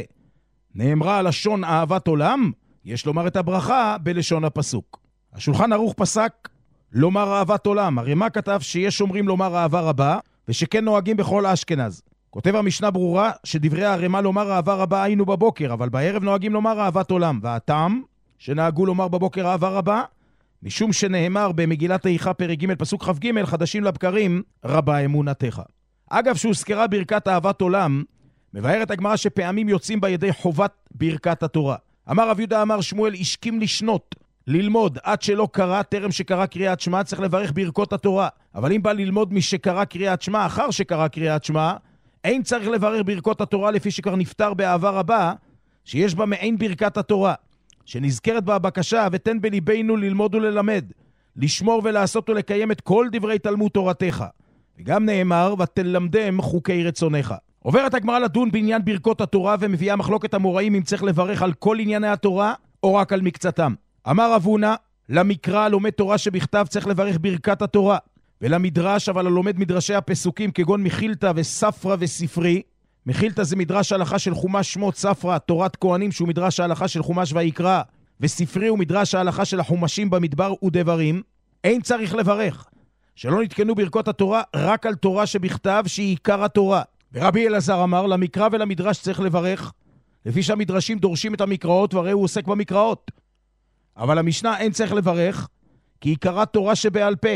נאמרה לשון אהבת עולם, יש לומר את הברכה בלשון הפסוק. השולחן ערוך פסק לומר אהבת עולם, הרי מה כתב? שיש אומרים לומר אהבה רבה, ושכן נוהגים בכל אשכנז. כותב המשנה ברורה שדברי הרמה לומר אהבה רבה היינו בבוקר, אבל בערב נוהגים לומר אהבת עולם. והטעם שנהגו לומר בבוקר אהבה רבה, משום שנאמר במגילת איכה פרק ג' פסוק כ"ג, חדשים לבקרים רבה אמונתך. אגב, שהוזכרה ברכת אהבת עולם, מבארת הגמרא שפעמים יוצאים בידי חובת ברכת התורה. אמר רב יהודה אמר שמואל, השכים לשנות ללמוד עד שלא קרא, טרם שקרא קריאת שמע, צריך לברך ברכות התורה. אבל אם בא ללמוד מי שקרא קריאת שמע אחר שקרא קריאת שמע, אין צריך לברך ברכות התורה, לפי שכבר נפטר באהבה רבה, שיש בה מעין ברכת התורה, שנזכרת בה הבקשה, ותן בליבנו ללמוד וללמד, לשמור ולעשות ולקיים את כל דברי תלמוד תורתך. וגם נאמר, ותלמדם חוקי רצונך. עוברת הגמרא לדון בעניין ברכות התורה, ומביאה מחלוקת המוראים אם צריך לברך על כל ענייני התורה, או רק על מקצתם. אמר רב הונא, למקרא לומד תורה שבכתב צריך לברך ברכת התורה, ולמדרש, אבל הלומד מדרשי הפסוקים כגון מחילתא וספרא וספרי. מחילתא זה מדרש ההלכה של חומש שמות, ספרא תורת כהנים שהוא מדרש ההלכה של חומש ויקרא, וספרי הוא מדרש ההלכה של החומשים במדבר ודברים. אין צריך לברך, שלא נתקנו ברכות התורה רק על תורה שבכתב שהיא עיקר התורה. ורבי אלעזר אמר, למקרא ולמדרש צריך לברך, לפי שהמדרשים דורשים את המקראות, והרי הוא עוסק במקראות. אבל המשנה אין צריך לברך, כי עיקרה תורה שבעל פה,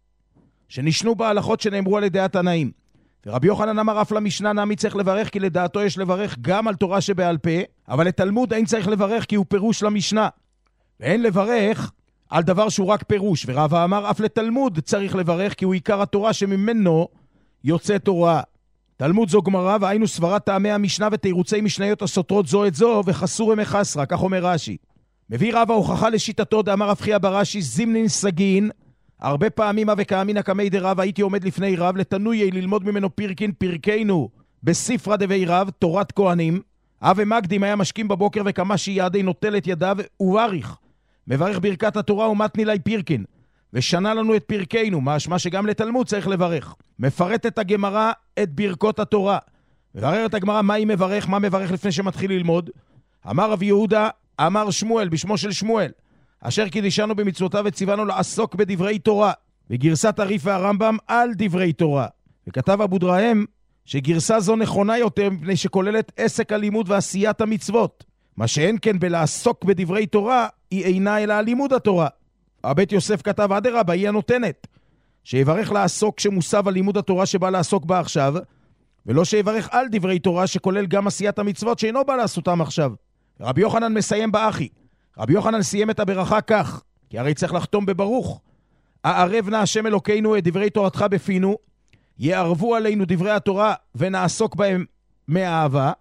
שנשנו בהלכות שנאמרו על ידי התנאים. ורבי יוחנן אמר אף למשנה נמי צריך לברך, כי לדעתו יש לברך גם על תורה שבעל פה, אבל לתלמוד אין צריך לברך כי הוא פירוש למשנה. ואין לברך על דבר שהוא רק פירוש, ורבא אמר אף לתלמוד צריך לברך, כי הוא עיקר התורה שממנו יוצא תורה. תלמוד זו גמרא, והיינו סברת טעמי המשנה ותירוצי משניות הסותרות זו את זו, וחסור מחסרה, כך אומר רש"י. מביא רבא הוכחה לשיטתו, דאמר רב חייא ברש"י, זימנין סגין, הרבה פעמים אבי כאמינא קמי דרב, הייתי עומד לפני רב, לתנויי ללמוד ממנו פירקין פרקנו, בספרא דבי רב, תורת כהנים. אבי מקדים היה משכים בבוקר וכמה שיעדי נוטל את ידיו ובריך. מברך ברכת התורה ומתני לי פירקין. ושנה לנו את פרקנו, משמע שגם לתלמוד צריך לברך. מפרט את הגמרא את ברכות התורה. מברר את הגמרא מה היא מברך, מה מברך לפני שמתחיל ללמוד. אמר רב יהודה, אמר שמואל, בשמו של שמואל, אשר קידישנו במצוותיו וציוונו לעסוק בדברי תורה. בגרסת הריף והרמב"ם על דברי תורה. וכתב אבו דרהם שגרסה זו נכונה יותר מפני שכוללת עסק הלימוד ועשיית המצוות. מה שאין כן בלעסוק בדברי תורה היא אינה אלא לימוד התורה. הבית יוסף כתב אדרבה, היא הנותנת, שיברך לעסוק שמוסב על לימוד התורה שבא לעסוק בה עכשיו, ולא שיברך על דברי תורה שכולל גם עשיית המצוות שאינו בא לעשותם עכשיו. רבי יוחנן מסיים באחי. רבי יוחנן סיים את הברכה כך, כי הרי צריך לחתום בברוך. הערב נא השם אלוקינו את דברי תורתך בפינו, יערבו עלינו דברי התורה ונעסוק בהם מאהבה,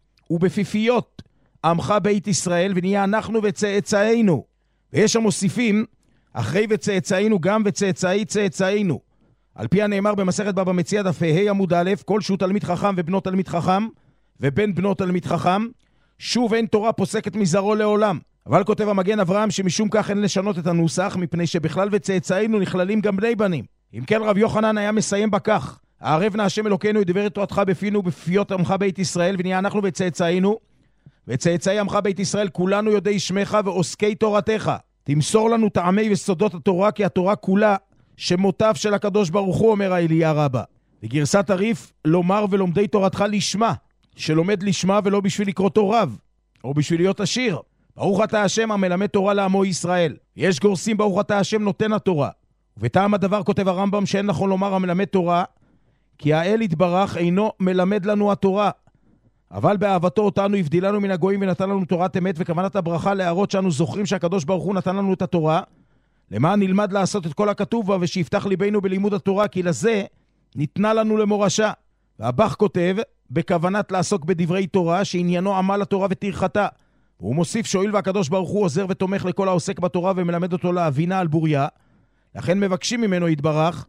ובפיפיות עמך בית ישראל, ונהיה אנחנו וצאצאינו. ויש המוסיפים, אחרי וצאצאינו גם וצאצאי צאצאינו. על פי הנאמר במסכת בבא מציעא דף ה' עמוד א', כל שהוא תלמיד חכם ובנו תלמיד חכם, ובן בנו תלמיד חכם, שוב אין תורה פוסקת מזרעו לעולם. אבל כותב המגן אברהם שמשום כך אין לשנות את הנוסח, מפני שבכלל וצאצאינו נכללים גם בני בנים. אם כן רב יוחנן היה מסיים בכך, הערב נא השם אלוקינו את דברי תורתך בפינו ובפיות עמך בית ישראל, ונהיה אנחנו וצאצאינו, וצאצאי עמך בית ישראל כולנו יודעי שמך ועוסקי תורתך. תמסור לנו טעמי וסודות התורה, כי התורה כולה שמותיו של הקדוש ברוך הוא, אומר האליה רבה. בגרסת הריף, לומר ולומדי תורתך לשמה, שלומד לשמה ולא בשביל לקרוא תורב, או בשביל להיות עשיר. ברוך אתה השם המלמד תורה לעמו ישראל. יש גורסים ברוך אתה השם נותן התורה. ובטעם הדבר כותב הרמב"ם שאין נכון לומר המלמד תורה, כי האל יתברך אינו מלמד לנו התורה. אבל באהבתו אותנו הבדילנו מן הגויים ונתן לנו תורת אמת, וכוונת הברכה להראות שאנו זוכרים שהקדוש ברוך הוא נתן לנו את התורה, למען נלמד לעשות את כל הכתוב בה, ושיפתח ליבנו בלימוד התורה, כי לזה ניתנה לנו למורשה. והבח כותב, בכוונת לעסוק בדברי תורה, שעניינו עמל התורה ותרחתה. והוא מוסיף שואל והקדוש ברוך הוא עוזר ותומך לכל העוסק בתורה, ומלמד אותו להבינה על בוריה. לכן מבקשים ממנו יתברך,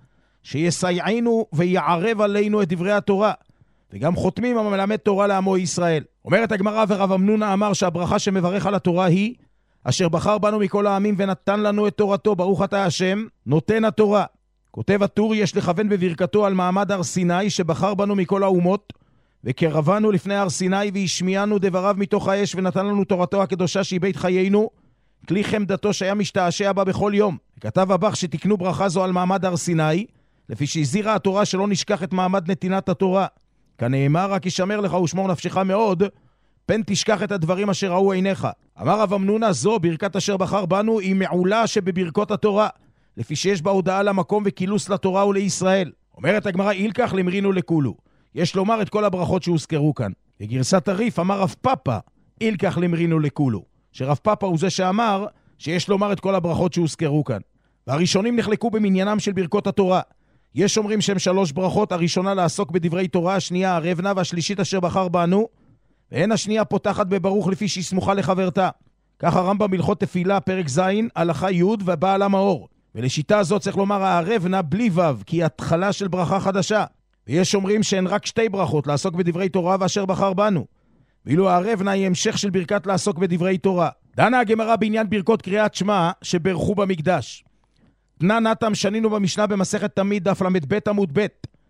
שיסייענו ויערב עלינו את דברי התורה. וגם חותמים המלמד תורה לעמו ישראל. אומרת הגמרא, ורב אמנונה אמר שהברכה שמברך על התורה היא, אשר בחר בנו מכל העמים ונתן לנו את תורתו, ברוך אתה השם, נותן התורה. כותב הטור, יש לכוון בברכתו על מעמד הר סיני, שבחר בנו מכל האומות, וקרבנו לפני הר סיני, והשמיענו דבריו מתוך האש, ונתן לנו תורתו הקדושה שהיא בית חיינו, כלי חמדתו שהיה משתעשע בה בכל יום. וכתב הבח שתקנו ברכה זו על מעמד הר סיני, לפי שהזהירה התורה שלא נשכח את מעמד נתינת התורה. כנאמר, רק ישמר לך ושמור נפשך מאוד, פן תשכח את הדברים אשר ראו עיניך. אמר רב אמנונה, זו ברכת אשר בחר בנו היא מעולה שבברכות התורה, לפי שיש בה הודעה למקום וכילוס לתורה ולישראל. אומרת הגמרא, אילקח למרינו לכולו. יש לומר את כל הברכות שהוזכרו כאן. בגרסת הריף אמר רב פאפה, אילקח למרינו לכולו. שרב פאפה הוא זה שאמר שיש לומר את כל הברכות שהוזכרו כאן. והראשונים נחלקו במניינם של ברכות התורה. יש אומרים שהם שלוש ברכות, הראשונה לעסוק בדברי תורה, השנייה הרבנה, והשלישית אשר בחר בנו, והן השנייה פותחת בברוך לפי שהיא סמוכה לחברתה. כך הרמב"ם בהלכות תפילה, פרק ז', הלכה י' ובעל המאור. ולשיטה הזאת צריך לומר הרבנה בלי ו', כי היא התחלה של ברכה חדשה. ויש אומרים שהן רק שתי ברכות, לעסוק בדברי תורה ואשר בחר בנו. ואילו הרבנה היא המשך של ברכת לעסוק בדברי תורה. דנה הגמרא בעניין ברכות קריאת שמע שברכו במקדש. תנא נתם שנינו במשנה במסכת תמיד דף למד ב' עמוד ב'.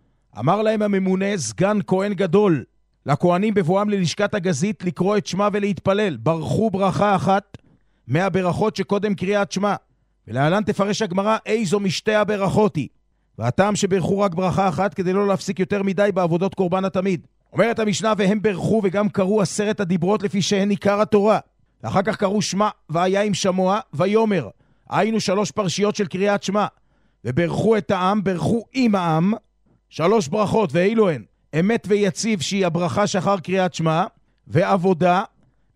אמר להם הממונה, סגן כהן גדול, לכהנים בבואם ללשכת הגזית לקרוא את שמע ולהתפלל. ברכו ברכה אחת מהברכות שקודם קריאת שמע. ולהלן תפרש הגמרא איזו משתי הברכות היא. והטעם שברכו רק ברכה אחת כדי לא להפסיק יותר מדי בעבודות קורבן התמיד. אומרת המשנה, והם ברכו וגם קראו עשרת הדיברות לפי שהן עיקר התורה. ואחר כך קראו שמע והיה עם שמוע ויומר. היינו שלוש פרשיות של קריאת שמע. וברכו את העם, ברכו עם העם. שלוש ברכות, ואילו הן אמת ויציב שהיא הברכה שאחר קריאת שמע, ועבודה,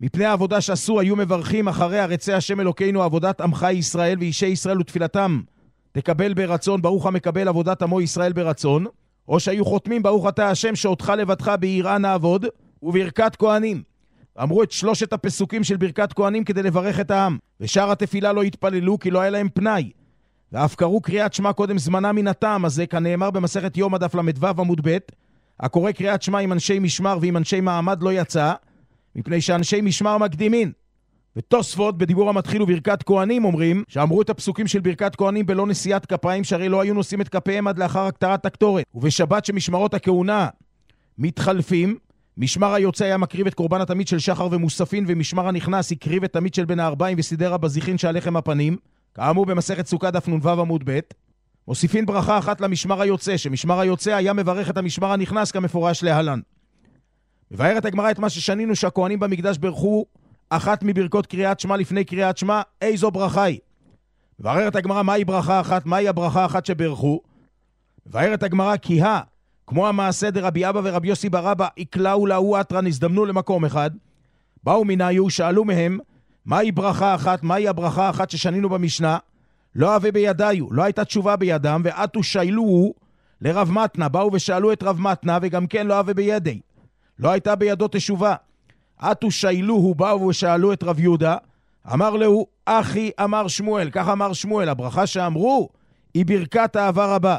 מפני העבודה שעשו היו מברכים אחרי הרצה השם אלוקינו עבודת עמך ישראל ואישי ישראל ותפילתם תקבל ברצון, ברוך המקבל עבודת עמו ישראל ברצון, או שהיו חותמים ברוך אתה השם שאותך לבדך ביראה נעבוד וברכת כהנים. אמרו את שלושת הפסוקים של ברכת כהנים כדי לברך את העם, ושאר התפילה לא התפללו כי לא היה להם פנאי, ואף קראו קריאת שמע קודם זמנה מן הטעם הזה, כנאמר במסכת יום הדף למדוו עמוד ב', הקורא קריאת שמע עם אנשי משמר ועם אנשי מעמד לא יצא, מפני שאנשי משמר מקדימין. ותוספות בדיבור המתחיל וברכת כהנים אומרים שאמרו את הפסוקים של ברכת כהנים בלא נשיאת כפיים, שהרי לא היו נושאים את כפיהם עד לאחר הקטרת הקטורת. ובשבת שמשמרות הכהונה מתחלפים, משמר היוצא היה מקריב את קורבן התמיד של שחר ומוספין, ומשמר הנכנס הקריב את תמיד של בן הארבעים וסידר הבזיחין שעליכם הפנים, כאמור במסכת סוכה דף נ"ו עמוד ב'. מוסיפין ברכה אחת למשמר היוצא, שמשמר היוצא היה מברך את המשמר הנכנס כמפורש להלן. מבארת הגמרא את מה ששנינו שהכהנים במקדש ברכו אחת מברכות קריאת שמע לפני קריאת שמע, איזו ברכה היא? מבארת הגמרא מהי ברכה אחת, מהי הברכה אחת שברכו? מבארת הגמרא כי ה, כמו המעשה דרבי אבא ורבי יוסי ברבא, יקלעו לאו אתרן, הזדמנו למקום אחד, באו מנהיו, שאלו מהם, מהי ברכה אחת, מהי הברכה אחת ששנינו במשנה? לא אהבה בידיו, לא הייתה תשובה בידם, ועתו שיילוהו לרב מתנה, באו ושאלו את רב מתנה, וגם כן לא אהבה בידי, לא הייתה בידו תשובה. עתו שיילוהו, באו ושאלו את רב יהודה, אמר לו, אחי אמר שמואל, כך אמר שמואל, הברכה שאמרו היא ברכת אהבה רבה.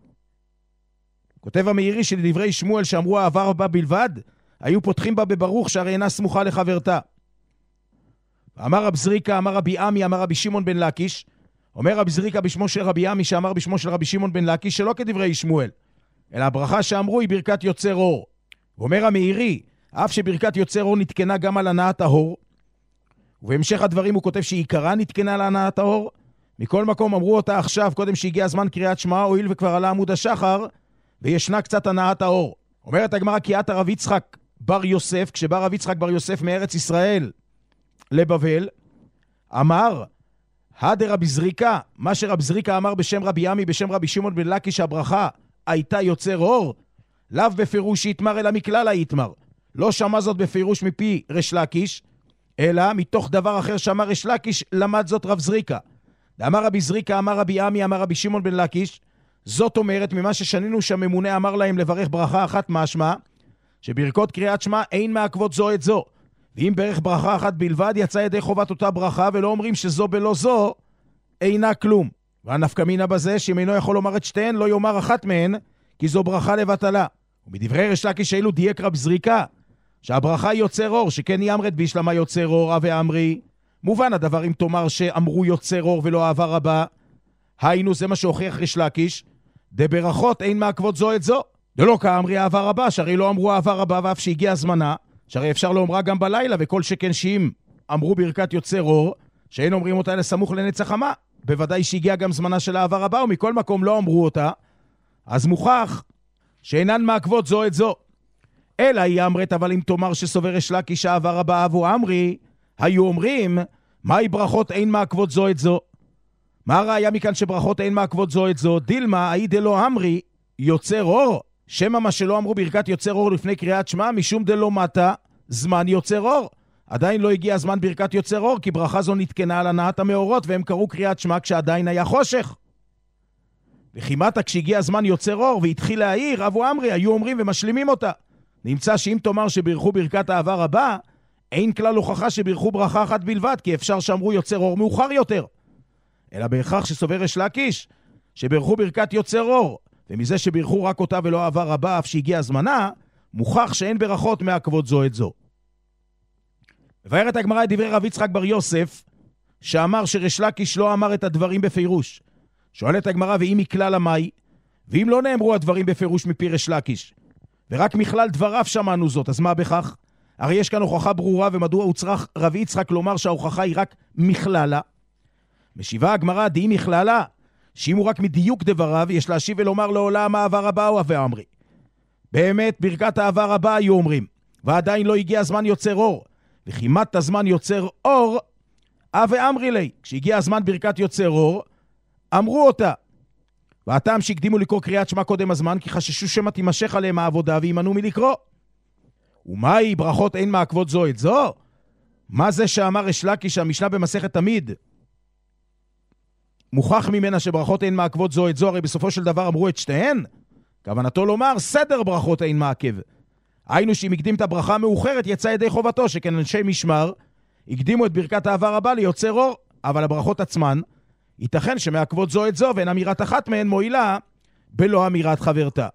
כותב המאירי שלדברי שמואל שאמרו אהבה רבה בלבד, היו פותחים בה בברוך שהרי אינה סמוכה לחברתה. אמר רב זריקה, אמר רבי עמי, אמר רבי שמעון בן לקיש, אומר רב זריקה בשמו של רבי עמי שאמר בשמו של רבי שמעון בן לקיש, שלא כדברי שמואל, אלא הברכה שאמרו היא ברכת יוצר אור. ואומר המאירי, אף שברכת יוצר אור נתקנה גם על הנעת האור, ובהמשך הדברים הוא כותב שעיקרה נתקנה על הנעת האור, מכל מקום אמרו אותה עכשיו, קודם שהגיע הזמן קריאת שמע, הואיל וכבר עלה עמוד השחר, וישנה קצת הנעת האור. אומרת הגמרא כי עת הרב יצחק בר יוסף, כשבא רב יצחק בר יוסף מארץ ישראל לבבל, אמר, הדר רבי זריקה, מה שרב זריקה אמר בשם רבי עמי, בשם רבי שמעון בן לקיש, שהברכה הייתה יוצר אור, לאו בפירוש יתמר אלא מכלל היתמר. לא שמע זאת בפירוש מפי רש לקיש, אלא מתוך דבר אחר שאמר רש לקיש, למד זאת רב זריקה. אמר רבי זריקה, אמר רבי עמי, אמר רבי שמעון בן לקיש, זאת אומרת, ממה ששנינו שהממונה אמר להם לברך ברכה אחת משמע, שברכות קריאת שמע אין מעכבות זו את זו. ואם ברך ברכה אחת בלבד, יצא ידי חובת אותה ברכה, ולא אומרים שזו בלא זו, אינה כלום. והנפקא מינה בזה, שאם אינו יכול לומר את שתיהן, לא יאמר אחת מהן, כי זו ברכה לבטלה. ומדברי רש לקיש אילו דייק רב זריקה, שהברכה יוצר אור, שכן יאמרת בישלמה יוצר אור, אבי אמרי. מובן הדבר אם תאמר שאמרו יוצר אור ולא אהבה רבה, היינו זה מה שהוכיח רש לקיש, דברכות אין מעכבות זו את זו. דלא כאמרי אהבה רבה, שהרי לא אמרו אהבה רבה, ואף שהגיע הזמנה, שהרי אפשר לאומרה גם בלילה, וכל שכן שאם אמרו ברכת יוצר אור, שאין אומרים אותה לסמוך לנצח חמה, בוודאי שהגיע גם זמנה של אהבה רבה, ומכל מקום לא אמרו אותה, אז מוכח שאינן מעכבות זו את זו. אלא היא אמרת, אבל אם תאמר שסובר רש לקיש אהבה רבה אבו אמרי, היו אומרים, מהי ברכות אין מעכבות זו את זו? מה הראיה מכאן שברכות אין מעכבות זו את זו? דילמה, אי דלא אמרי, יוצר אור. שמה מה שלא אמרו ברכת יוצר אור לפני קריאת שמע, משום דלא מטה, זמן יוצר אור. עדיין לא הגיע הזמן ברכת יוצר אור, כי ברכה זו נתקנה על הנעת המאורות, והם קראו קריאת שמע כשעדיין היה חושך. וכימתה כשהגיע הזמן יוצר אור, והתחיל להעיר, אבו אמרי, היו אומרים ומשלימים אותה. נמצא שאם תאמר שברכו ברכת אהבה רבה, אין כלל הוכחה שברכו ברכה אחת בלבד, כי אפשר שאמרו יוצר אור מאוחר יותר. אלא בהכרח שסובר רש לקיש, שברכו ברכת יוצר אור, ומזה שברכו רק אותה ולא אהבה רבה, אף שהגיע הזמנה, מוכח שאין ברכות מעכבות זו את זו. מבארת הגמרא את דברי רב יצחק בר יוסף, שאמר שרש לקיש לא אמר את הדברים בפירוש. שואלת הגמרא, ואם מכלל המאי, ואם לא נאמרו הדברים בפירוש מפי רש לקיש, ורק מכלל דבריו שמענו זאת, אז מה בכך? הרי יש כאן הוכחה ברורה, ומדוע הוא צריך רב יצחק לומר שההוכחה היא רק מכללה? משיבה הגמרא, דהי מכללה, שאם הוא רק מדיוק דבריו, יש להשיב ולומר לעולם אהבה רבה או אבי אמרי. באמת, ברכת אהבה רבה היו אומרים, ועדיין לא הגיע הזמן יוצר אור, וכימת הזמן יוצר אור, אבי אמרי לי. כשהגיע הזמן ברכת יוצר אור, אמרו אותה. והטעם שהקדימו לקרוא קריאת שמע קודם הזמן, כי חששו שמא תימשך עליהם העבודה, וימנעו מלקרוא. ומהי ברכות אין מעכבות זו את זו? מה זה שאמר ריש לקיש שהמשנה במסכת תמיד מוכח ממנה שברכות אין מעכבות זו את זו, הרי בסופו של דבר אמרו את שתיהן? כוונתו לומר סדר ברכות אין מעכב. היינו שאם הקדים את הברכה המאוחרת יצא ידי חובתו, שכן אנשי משמר הקדימו את ברכת העבר הבא ליוצר אור, אבל הברכות עצמן ייתכן שמעכבות זו את זו, ואין אמירת אחת מהן מועילה בלא אמירת חברתה.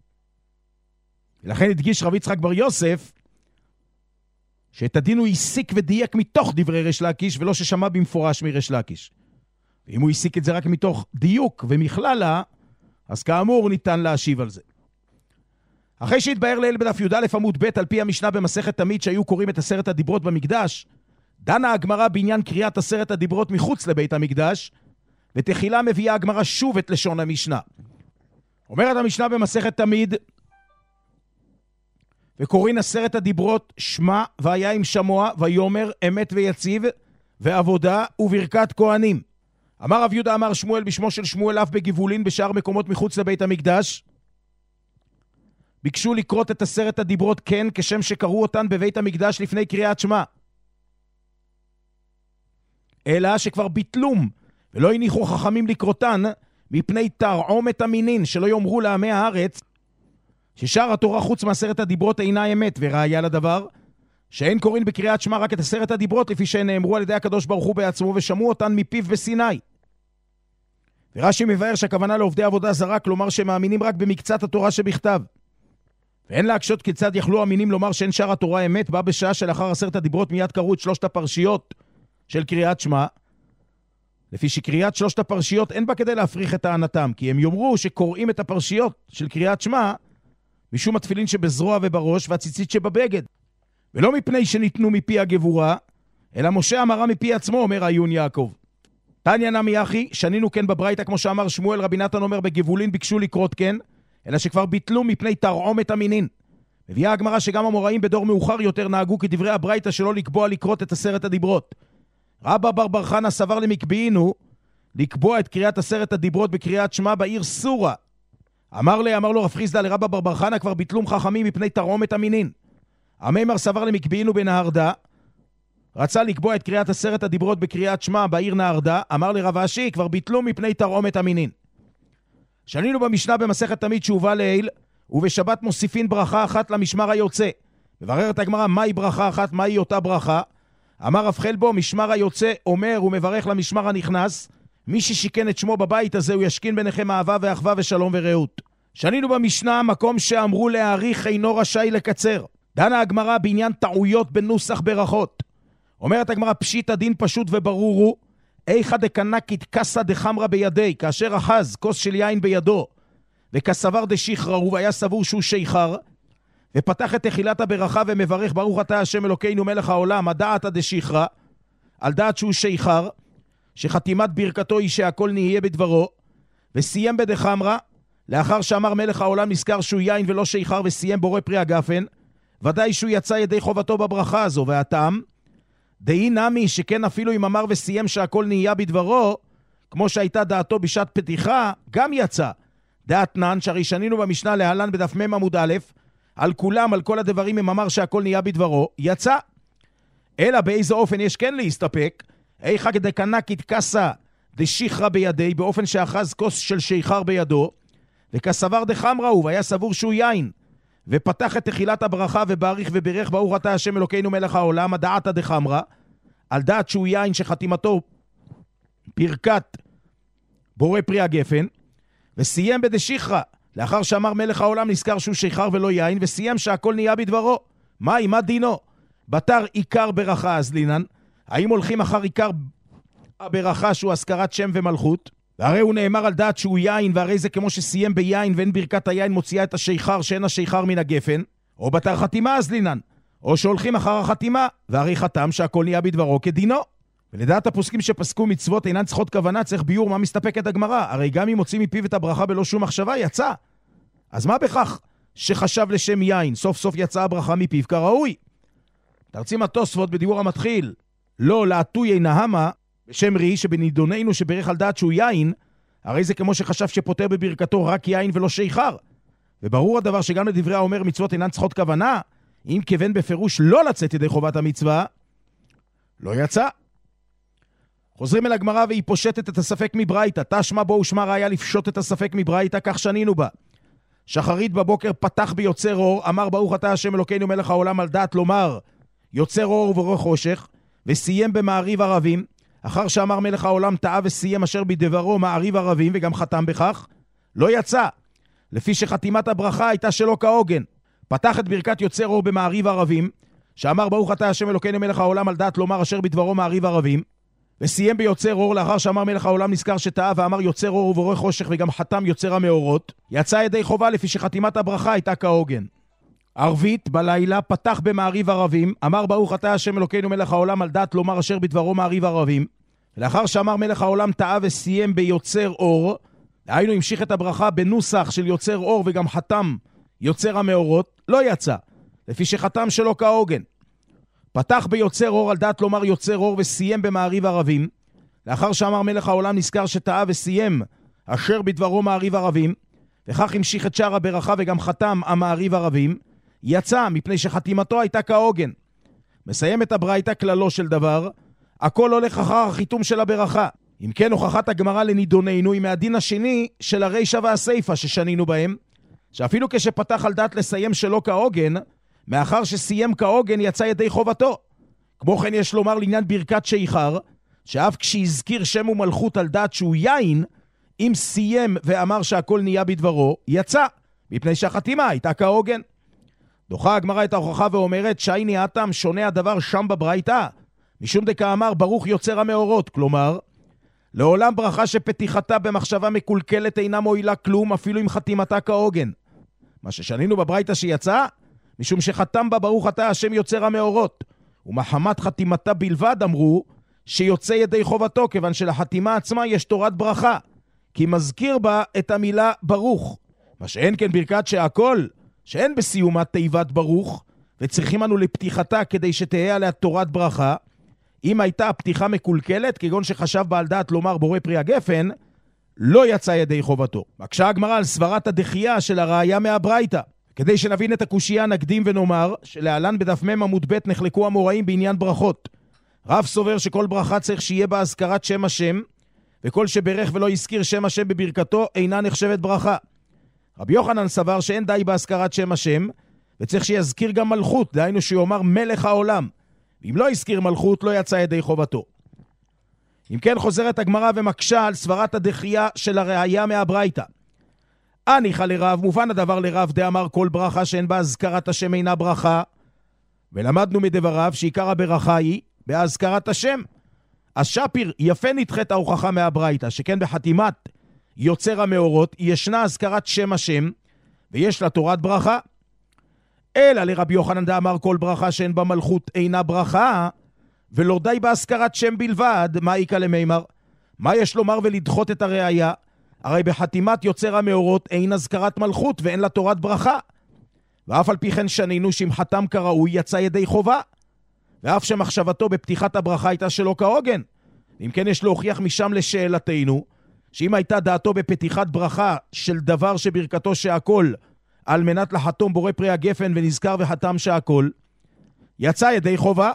ולכן הדגיש רב יצחק בר יוסף שאת הדין הוא הסיק ודייק מתוך דברי ריש לקיש, ולא ששמע במפורש מריש לקיש. ואם הוא הסיק את זה רק מתוך דיוק ומכללה, אז כאמור ניתן להשיב על זה. אחרי שהתבאר לעיל בדף י"א עמוד ב' על פי המשנה במסכת תמיד שהיו קוראים את עשרת הדיברות במקדש, דנה הגמרא בעניין קריאת עשרת הדיברות מחוץ לבית המקדש, ותחילה מביאה הגמרא שוב את לשון המשנה. אומרת המשנה במסכת תמיד, וקוראים עשרת הדיברות שמע והיה עם שמוע ויומר אמת ויציב ועבודה וברכת כהנים. אמר רב יהודה אמר שמואל בשמו של שמואל אף בגבולין בשאר מקומות מחוץ לבית המקדש. ביקשו לקרות את עשרת הדיברות כן כשם שקראו אותן בבית המקדש לפני קריאת שמע. אלא שכבר ביטלום ולא הניחו חכמים לקרותן מפני תרעומת המינין, שלא יאמרו לעמי הארץ ששאר התורה חוץ מעשרת הדיברות אינה אמת, וראיה לדבר שאין קוראים בקריאת שמע רק את עשרת הדיברות לפי שהן נאמרו על ידי הקדוש ברוך הוא בעצמו ושמעו אותן מפיו בסיני. ורש"י מבאר שהכוונה לעובדי עבודה זרה, כלומר שמאמינים רק במקצת התורה שבכתב. ואין להקשות כיצד יכלו המינים לומר שאין שאר התורה אמת, בא בשעה שלאחר עשרת הדיברות מיד קראו את שלושת הפרשיות של קריאת שמע, לפי שקריאת שלושת הפרשיות אין בה כדי להפריך את טענתם, כי הם יאמרו שקוראים את הפרשיות של קריאת שמע משום התפילין שבזרוע ובראש והציצית שבבגד, ולא מפני שניתנו מפי הגבורה, אלא משה אמרה מפי עצמו, אומר עיון יעקב. תניא נמי אחי, שנינו כן בברייתא כמו שאמר שמואל, רבי נתן אומר בגבולין ביקשו לקרות כן, אלא שכבר ביטלו מפני תרעומת המינין. מביאה הגמרא שגם המוראים בדור מאוחר יותר נהגו כדברי הברייתא שלא לקבוע לקרות את עשרת הדיברות. רבא בר בר חנא סבר למקביעינו לקבוע את קריאת עשרת הדיברות בקריאת שמע בעיר סורה. אמר לי, אמר לו רב חיסדא לרבא בר בר חנא כבר ביטלום חכמים מפני תרעומת המינין. המאמר סבר למקביעינו בנהרדה, רצה לקבוע את קריאת עשרת הדיברות בקריאת שמע בעיר נהרדה, אמר לרב אשי כבר ביטלו מפני תרעומת המינין. שנינו במשנה במסכת תמיד שהובא לעיל, ובשבת מוסיפין ברכה אחת למשמר היוצא. מבררת הגמרא מהי ברכה אחת, מהי אותה ברכה. אמר רב חלבו, משמר היוצא אומר ומברך למשמר הנכנס, מי ששיקן את שמו בבית הזה הוא ישכין ביניכם אהבה ואחווה ושלום ורעות. שנינו במשנה מקום שאמרו להאריך אינו רשאי לקצר. דנה הגמרא בעניין טעויות בנוסח ברכות. אומרת הגמרא פשיט הדין פשוט וברור הוא, איכא דקנקית קסא דחמרא בידי, כאשר אחז כוס של יין בידו וכסבר דשיחרא והיה סבור שהוא שיחר, ופתח את תחילת הברכה ומברך ברוך אתה השם אלוקינו מלך העולם, הדעת דשיחרא, על דעת שהוא שיחר, שחתימת ברכתו היא שהכל נהיה בדברו, וסיים בדחמרא, לאחר שאמר מלך העולם נזכר שהוא יין ולא שיחר וסיים בורא פרי הגפן, ודאי שהוא יצא ידי חובתו בברכה הזו, והטעם דהי נמי שכן אפילו אם אמר וסיים שהכל נהיה בדברו, כמו שהייתה דעתו בשעת פתיחה, גם יצא. דעת נן שהרי שנינו במשנה להלן בדף מ' עמוד א', על כולם, על כל הדברים אם אמר שהכל נהיה בדברו, יצא. אלא באיזה אופן יש כן להסתפק, איכא דקנקית קסא דשיחרא בידי, באופן שאחז כוס של שיחר בידו, וכסבר דחמרא הוא, והיה סבור שהוא יין, ופתח את תחילת הברכה ובאריך וברך ברוך אתה השם אלוקינו מלך העולם, הדעת דחמרא, על דעת שהוא יין שחתימתו פרקת בורא פרי הגפן, וסיים בדשיחרא, לאחר שאמר מלך העולם נזכר שהוא שיחר ולא יין, וסיים שהכל נהיה בדברו. מהי, מה דינו? בתר עיקר ברכה אז לינן, האם הולכים אחר עיקר הברכה שהוא הזכרת שם ומלכות? והרי הוא נאמר על דעת שהוא יין, והרי זה כמו שסיים ביין ואין ברכת היין מוציאה את השיחר שאין השיחר מן הגפן, או בתר חתימה אז לינן, או שהולכים אחר החתימה, והרי חתם שהכל נהיה בדברו כדינו. ולדעת הפוסקים שפסקו מצוות אינן צריכות כוונה, צריך ביור מה מסתפקת הגמרא, הרי גם אם מוצאים מפיו את הברכה בלא שום מחשבה, יצא. אז מה בכך שחשב לשם יין, סוף סוף יצאה הברכה מפיו כראוי? תרצים התוספות בדיבור המתחיל, לא לעטוי נהמה, בשם רי שבנידוננו שברך על דעת שהוא יין, הרי זה כמו שחשב שפותר בברכתו רק יין ולא שיחר. וברור הדבר שגם לדברי האומר מצוות אינן צריכות כוונה, אם כיוון בפירוש לא לצאת ידי חובת המצווה, לא יצא. חוזרים אל הגמרא והיא פושטת את הספק מברייתא. תשמע בו ושמע ראיה לפשוט את הספק מברייתא, כך שנינו בה. שחרית בבוקר פתח ביוצר אור, אמר ברוך אתה השם אלוקינו מלך העולם, על דעת לומר יוצר אור ובורא חושך, וסיים במעריב ערבים, אחר שאמר מלך העולם טעה וסיים אשר בדברו מעריב ערבים, וגם חתם בכך, לא יצא, לפי שחתימת הברכה הייתה שלא כהוגן. פתח את ברכת יוצר אור במעריב ערבים, שאמר ברוך אתה השם אלוקינו מלך העולם, על דעת לומר אשר בדברו מעריב ערבים, וסיים ביוצר אור, לאחר שאמר מלך העולם נזכר שטעה ואמר יוצר אור ובורא חושך, וגם חתם יוצר המאורות, יצא ידי חובה לפי שחתימת הברכה הייתה כהוגן. ערבית בלילה פתח במעריב ערבים, אמר ברוך אתה השם אלוקינו מלך העולם, על דעת לומר אשר בדברו מעריב ערבים, לאחר שאמר מלך העולם טעה וסיים ביוצר אור, היינו המשיך את הברכה בנוסח של יוצר אור וגם חתם יוצר המאורות, לא יצא, לפי שחתם שלא כהוגן. פתח ביוצר אור, על דעת לומר יוצר אור, וסיים במעריב ערבים, לאחר שאמר מלך העולם נזכר שטעה וסיים אשר בדברו מעריב ערבים, וכך המשיך את שאר הברכה וגם חתם המעריב ערבים, יצא מפני שחתימתו הייתה כהוגן. מסיים את הברייתא כללו של דבר, הכל הולך אחר החיתום של הברכה. אם כן, הוכחת הגמרא לנידוננו היא מהדין השני של הרישא והסיפא ששנינו בהם, שאפילו כשפתח על דעת לסיים שלא כהוגן, מאחר שסיים כהוגן יצא ידי חובתו. כמו כן יש לומר לעניין ברכת שיכר, שאף כשהזכיר שם ומלכות על דעת שהוא יין, אם סיים ואמר שהכל נהיה בדברו, יצא, מפני שהחתימה הייתה כהוגן. דוחה הגמרא את ההוכחה ואומרת, שייני הטעם שונה הדבר שם בברייתא, משום דקאמר ברוך יוצר המאורות, כלומר, לעולם ברכה שפתיחתה במחשבה מקולקלת אינה מועילה כלום, אפילו אם חתימתה כהוגן. מה ששנינו בברייתא שיצא, משום שחתם בה ברוך אתה השם יוצר המאורות, ומחמת חתימתה בלבד אמרו שיוצא ידי חובתו, כיוון שלחתימה עצמה יש תורת ברכה, כי מזכיר בה את המילה ברוך. מה שאין כן ברכת שהכל, שאין בסיומת תיבת ברוך, וצריכים אנו לפתיחתה כדי שתהיה עליה תורת ברכה. אם הייתה הפתיחה מקולקלת, כגון שחשב בעל דעת לומר בורא פרי הגפן, לא יצא ידי חובתו. מקשה הגמרא על סברת הדחייה של הראיה מהברייתא. כדי שנבין את הקושייה נקדים ונאמר שלהלן בדף מ' עמוד ב' נחלקו המוראים בעניין ברכות. רב סובר שכל ברכה צריך שיהיה בה הזכרת שם השם, וכל שברך ולא יזכיר שם השם בברכתו אינה נחשבת ברכה. רבי יוחנן סבר שאין די בהזכרת שם השם, וצריך שיזכיר גם מלכות, דהיינו שיאמר מלך העולם. ואם לא יזכיר מלכות לא יצא ידי חובתו. אם כן חוזרת הגמרא ומקשה על סברת הדחייה של הראיה מהברייתא. אניחא לרב, מובן הדבר לרב דאמר כל ברכה שאין בה הזכרת השם אינה ברכה, ולמדנו מדבריו שעיקר הברכה היא בהזכרת השם. אז שפיר יפה נדחת ההוכחה מהברייתא, שכן בחתימת יוצר המאורות ישנה הזכרת שם השם, ויש לה תורת ברכה. אלא לרבי יוחנן דאמר כל ברכה שאין בה מלכות אינה ברכה, ולא די בהזכרת שם בלבד, מה איקא למימר? מה יש לומר ולדחות את הראיה? הרי בחתימת יוצר המאורות אין הזכרת מלכות ואין לה תורת ברכה. ואף על פי כן שנינו שאם חתם כראוי יצא ידי חובה, ואף שמחשבתו בפתיחת הברכה הייתה שלא כהוגן. אם כן יש להוכיח משם לשאלתנו, שאם הייתה דעתו בפתיחת ברכה של דבר שברכתו שהכל, על מנת לחתום בורא פרי הגפן ונזכר וחתם שהכל, יצא ידי חובה.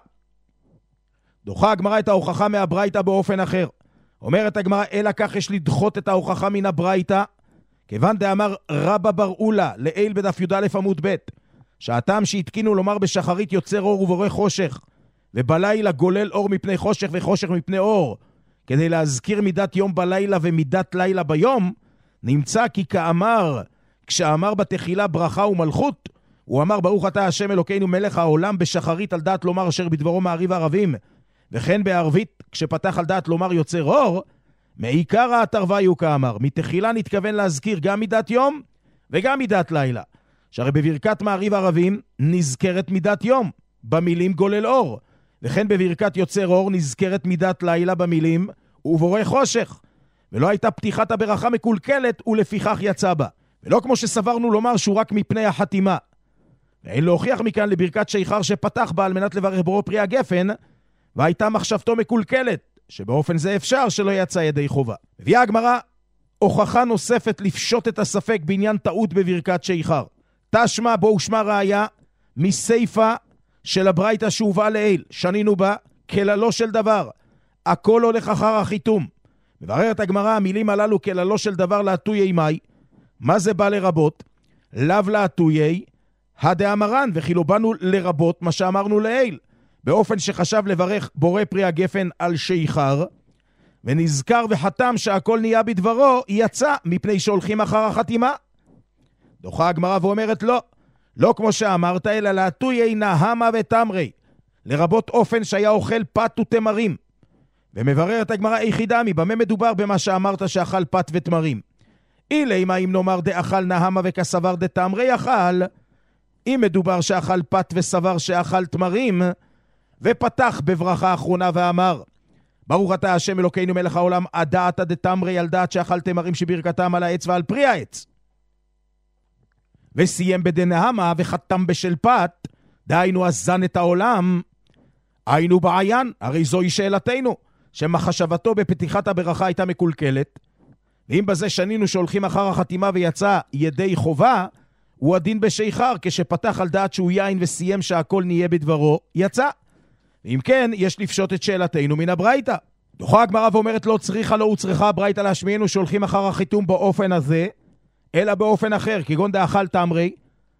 דוחה הגמרא את ההוכחה מהברייתא באופן אחר. אומרת הגמרא, אלא כך יש לדחות את ההוכחה מן הברייתא, כיוון דאמר רבא בר אולה לעיל בדף י"א עמוד ב', שהטעם שהתקינו לומר בשחרית יוצר אור ובורא חושך, ובלילה גולל אור מפני חושך וחושך מפני אור, כדי להזכיר מידת יום בלילה ומידת לילה ביום, נמצא כי כאמר, כשאמר בתחילה ברכה ומלכות, הוא אמר ברוך אתה השם אלוקינו מלך העולם בשחרית על דעת לומר אשר בדברו מעריב ערבים, וכן בערבית כשפתח על דעת לומר יוצר אור, מעיקר התרוויו כאמר, מתחילה נתכוון להזכיר גם מידת יום וגם מידת לילה, שהרי בברכת מעריב ערבים נזכרת מידת יום במילים גולל אור, וכן בברכת יוצר אור נזכרת מידת לילה במילים ובורא חושך, ולא הייתה פתיחת הברכה מקולקלת ולפיכך יצא בה, ולא כמו שסברנו לומר שהוא רק מפני החתימה. ואין להוכיח מכאן לברכת שיכר שפתח בה על מנת לברך בורא פרי הגפן, והייתה מחשבתו מקולקלת, שבאופן זה אפשר שלא יצא ידי חובה. הביאה הגמרא הוכחה נוספת לפשוט את הספק בעניין טעות בברכת שיכר. תשמע בו ושמע ראיה מסיפה של הברייתא שהובאה לעיל, שנינו בה, כללו של דבר. הכל הולך אחר החיתום. מבררת הגמרא, המילים הללו כללו של דבר להטויי מי. מה זה בא לרבות? לאו להטויי, הדאמרן, וכאילו באנו לרבות מה שאמרנו לעיל. באופן שחשב לברך בורא פרי הגפן על שיחר, ונזכר וחתם שהכל נהיה בדברו, יצא מפני שהולכים אחר החתימה. דוחה הגמרא ואומרת לא, לא כמו שאמרת, אלא להטויי נהמה ותמרי, לרבות אופן שהיה אוכל פת ותמרים. ומבררת הגמרא היחידה מבמה מדובר במה שאמרת שאכל פת ותמרים. אילי מה אם נאמר דאכל נהמה וכסבר דתמרי אכל, אם מדובר שאכל פת וסבר שאכל תמרים, ופתח בברכה האחרונה ואמר, ברוך אתה השם אלוקינו מלך העולם, הדעת דתמרי על דעת שאכל תמרים שברכתם על העץ ועל פרי העץ. וסיים בדנהמה וחתם בשל פת, דהיינו הזן את העולם, היינו בעיין, הרי זוהי שאלתנו, שמחשבתו בפתיחת הברכה הייתה מקולקלת, ואם בזה שנינו שהולכים אחר החתימה ויצא ידי חובה, הוא הדין בשיחר, כשפתח על דעת שהוא יין וסיים שהכל נהיה בדברו, יצא. ואם כן, יש לפשוט את שאלתנו מן הברייתא. דוחה הגמרא ואומרת לא צריכה לא וצריכה הברייתא להשמיענו שהולכים אחר החיתום באופן הזה, אלא באופן אחר, כגון דאכל תמרי,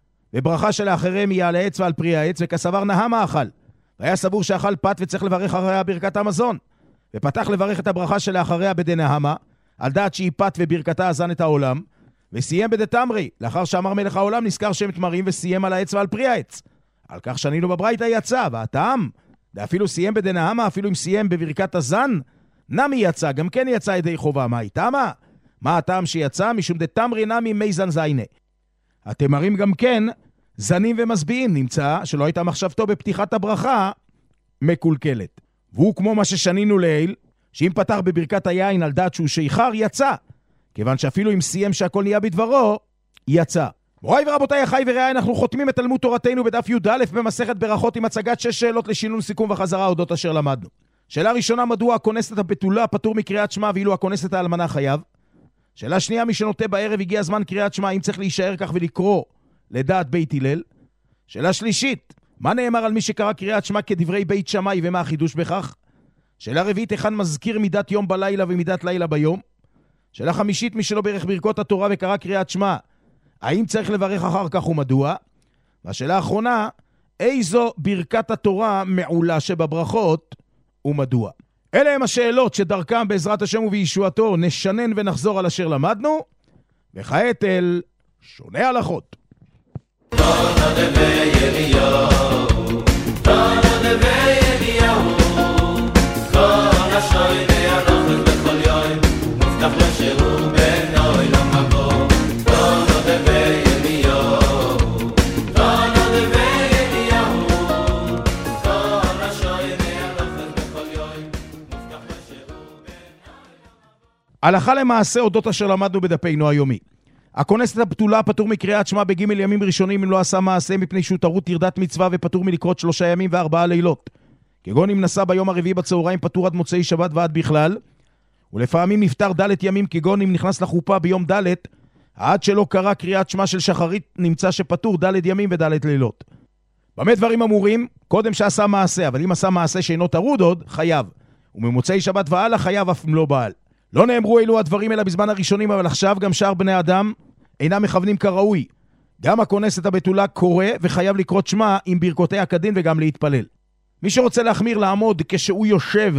וברכה שלאחריהם היא על העץ ועל פרי העץ, וכסבר נהמה אכל. והיה סבור שאכל פת וצריך לברך אחריה ברכת המזון. ופתח לברך את הברכה שלאחריה בדנהמה, על דעת שהיא פת וברכתה הזן את העולם, וסיים בדתמרי, לאחר שאמר מלך העולם נזכר שם תמרים וסיים על העץ ועל פרי העץ. על כך שנינו בברייתא יצא, והטעם, ואפילו סיים בדנהמה, אפילו אם סיים בברכת הזן, נמי יצא, גם כן יצא ידי חובה. מה איתמה? מה הטעם שיצא? משום דתמרי נמי מי זן זיינה. התמרים גם כן זנים ומסביעים, נמצא שלא הייתה מחשבתו בפתיחת הברכה מקולקלת. והוא כמו מה ששנינו לעיל, שאם פתח בברכת היין על דעת שהוא שיחר, יצא. כיוון שאפילו אם סיים שהכל נהיה בדברו, יצא. מוריי ורבותיי, אחי ורעי, אנחנו חותמים את תלמוד תורתנו בדף י"א במסכת ברכות עם הצגת שש שאלות לשינון סיכום וחזרה אודות אשר למדנו. שאלה ראשונה, מדוע הכונסת הבתולה פטור מקריאת שמע ואילו הכונסת האלמנה חייב? שאלה שנייה, מי שנוטה בערב הגיע הזמן קריאת שמע, אם צריך להישאר כך ולקרוא לדעת בית הלל? שאלה שלישית, מה נאמר על מי שקרא קריאת שמע כדברי בית שמאי ומה החידוש בכך? שאלה רביעית, היכן מזכיר מידת יום בלילה ומידת לילה ביום? שאלה חמישית, מי שלא ברך ברכות התורה וקרא קריאת שמע, האם צריך לברך אחר כך ומדוע? והשאלה האחרונה, איזו ברכת התורה מעולה שבברכות ומדוע? אלה הם השאלות שדרכם בעזרת השם ובישועתו נשנן ונחזור על אשר למדנו, וכעת אל שונה הלכות. תודה דבי אליהו, תודה דבי אליהו, כל השוי וירוחת בכל יום, מובטח לו שהוא בנוי למבוא. תודה דבי אליהו, תודה דבי אליהו, כל השוי וירוחת בכל יום, מובטח לו שהוא בנוי למבוא. הלכה למעשה אודות אשר למדנו בדפינו היומי. הכונסת הפתולה פטור מקריאת שמע בגימל ימים ראשונים אם לא עשה מעשה, מפני שהוא טרות תרדת מצווה ופטור מלקרות שלושה ימים וארבעה לילות. כגון אם נסע ביום הרביעי בצהריים פטור עד מוצאי שבת ועד בכלל, ולפעמים נפטר דלת ימים, כגון אם נכנס לחופה ביום דלת, עד שלא קרא קריאת שמע של שחרית נמצא שפטור דלת ימים ודלת לילות. במה דברים אמורים? קודם שעשה מעשה, אבל אם עשה מעשה שאינו טרוד עוד, חייב. וממוצאי שבת ועלה חייב אף אם לא בעל. לא נאמרו אלו הדברים אלא בזמן הראשונים, אבל עכשיו גם שאר בני אדם אינם מכוונים כראוי. גם הכונסת הבתולה קורא וחייב לקרות שמה עם ברכותי הקדין וגם להתפלל. מי שרוצה להחמיר לעמוד כשהוא יושב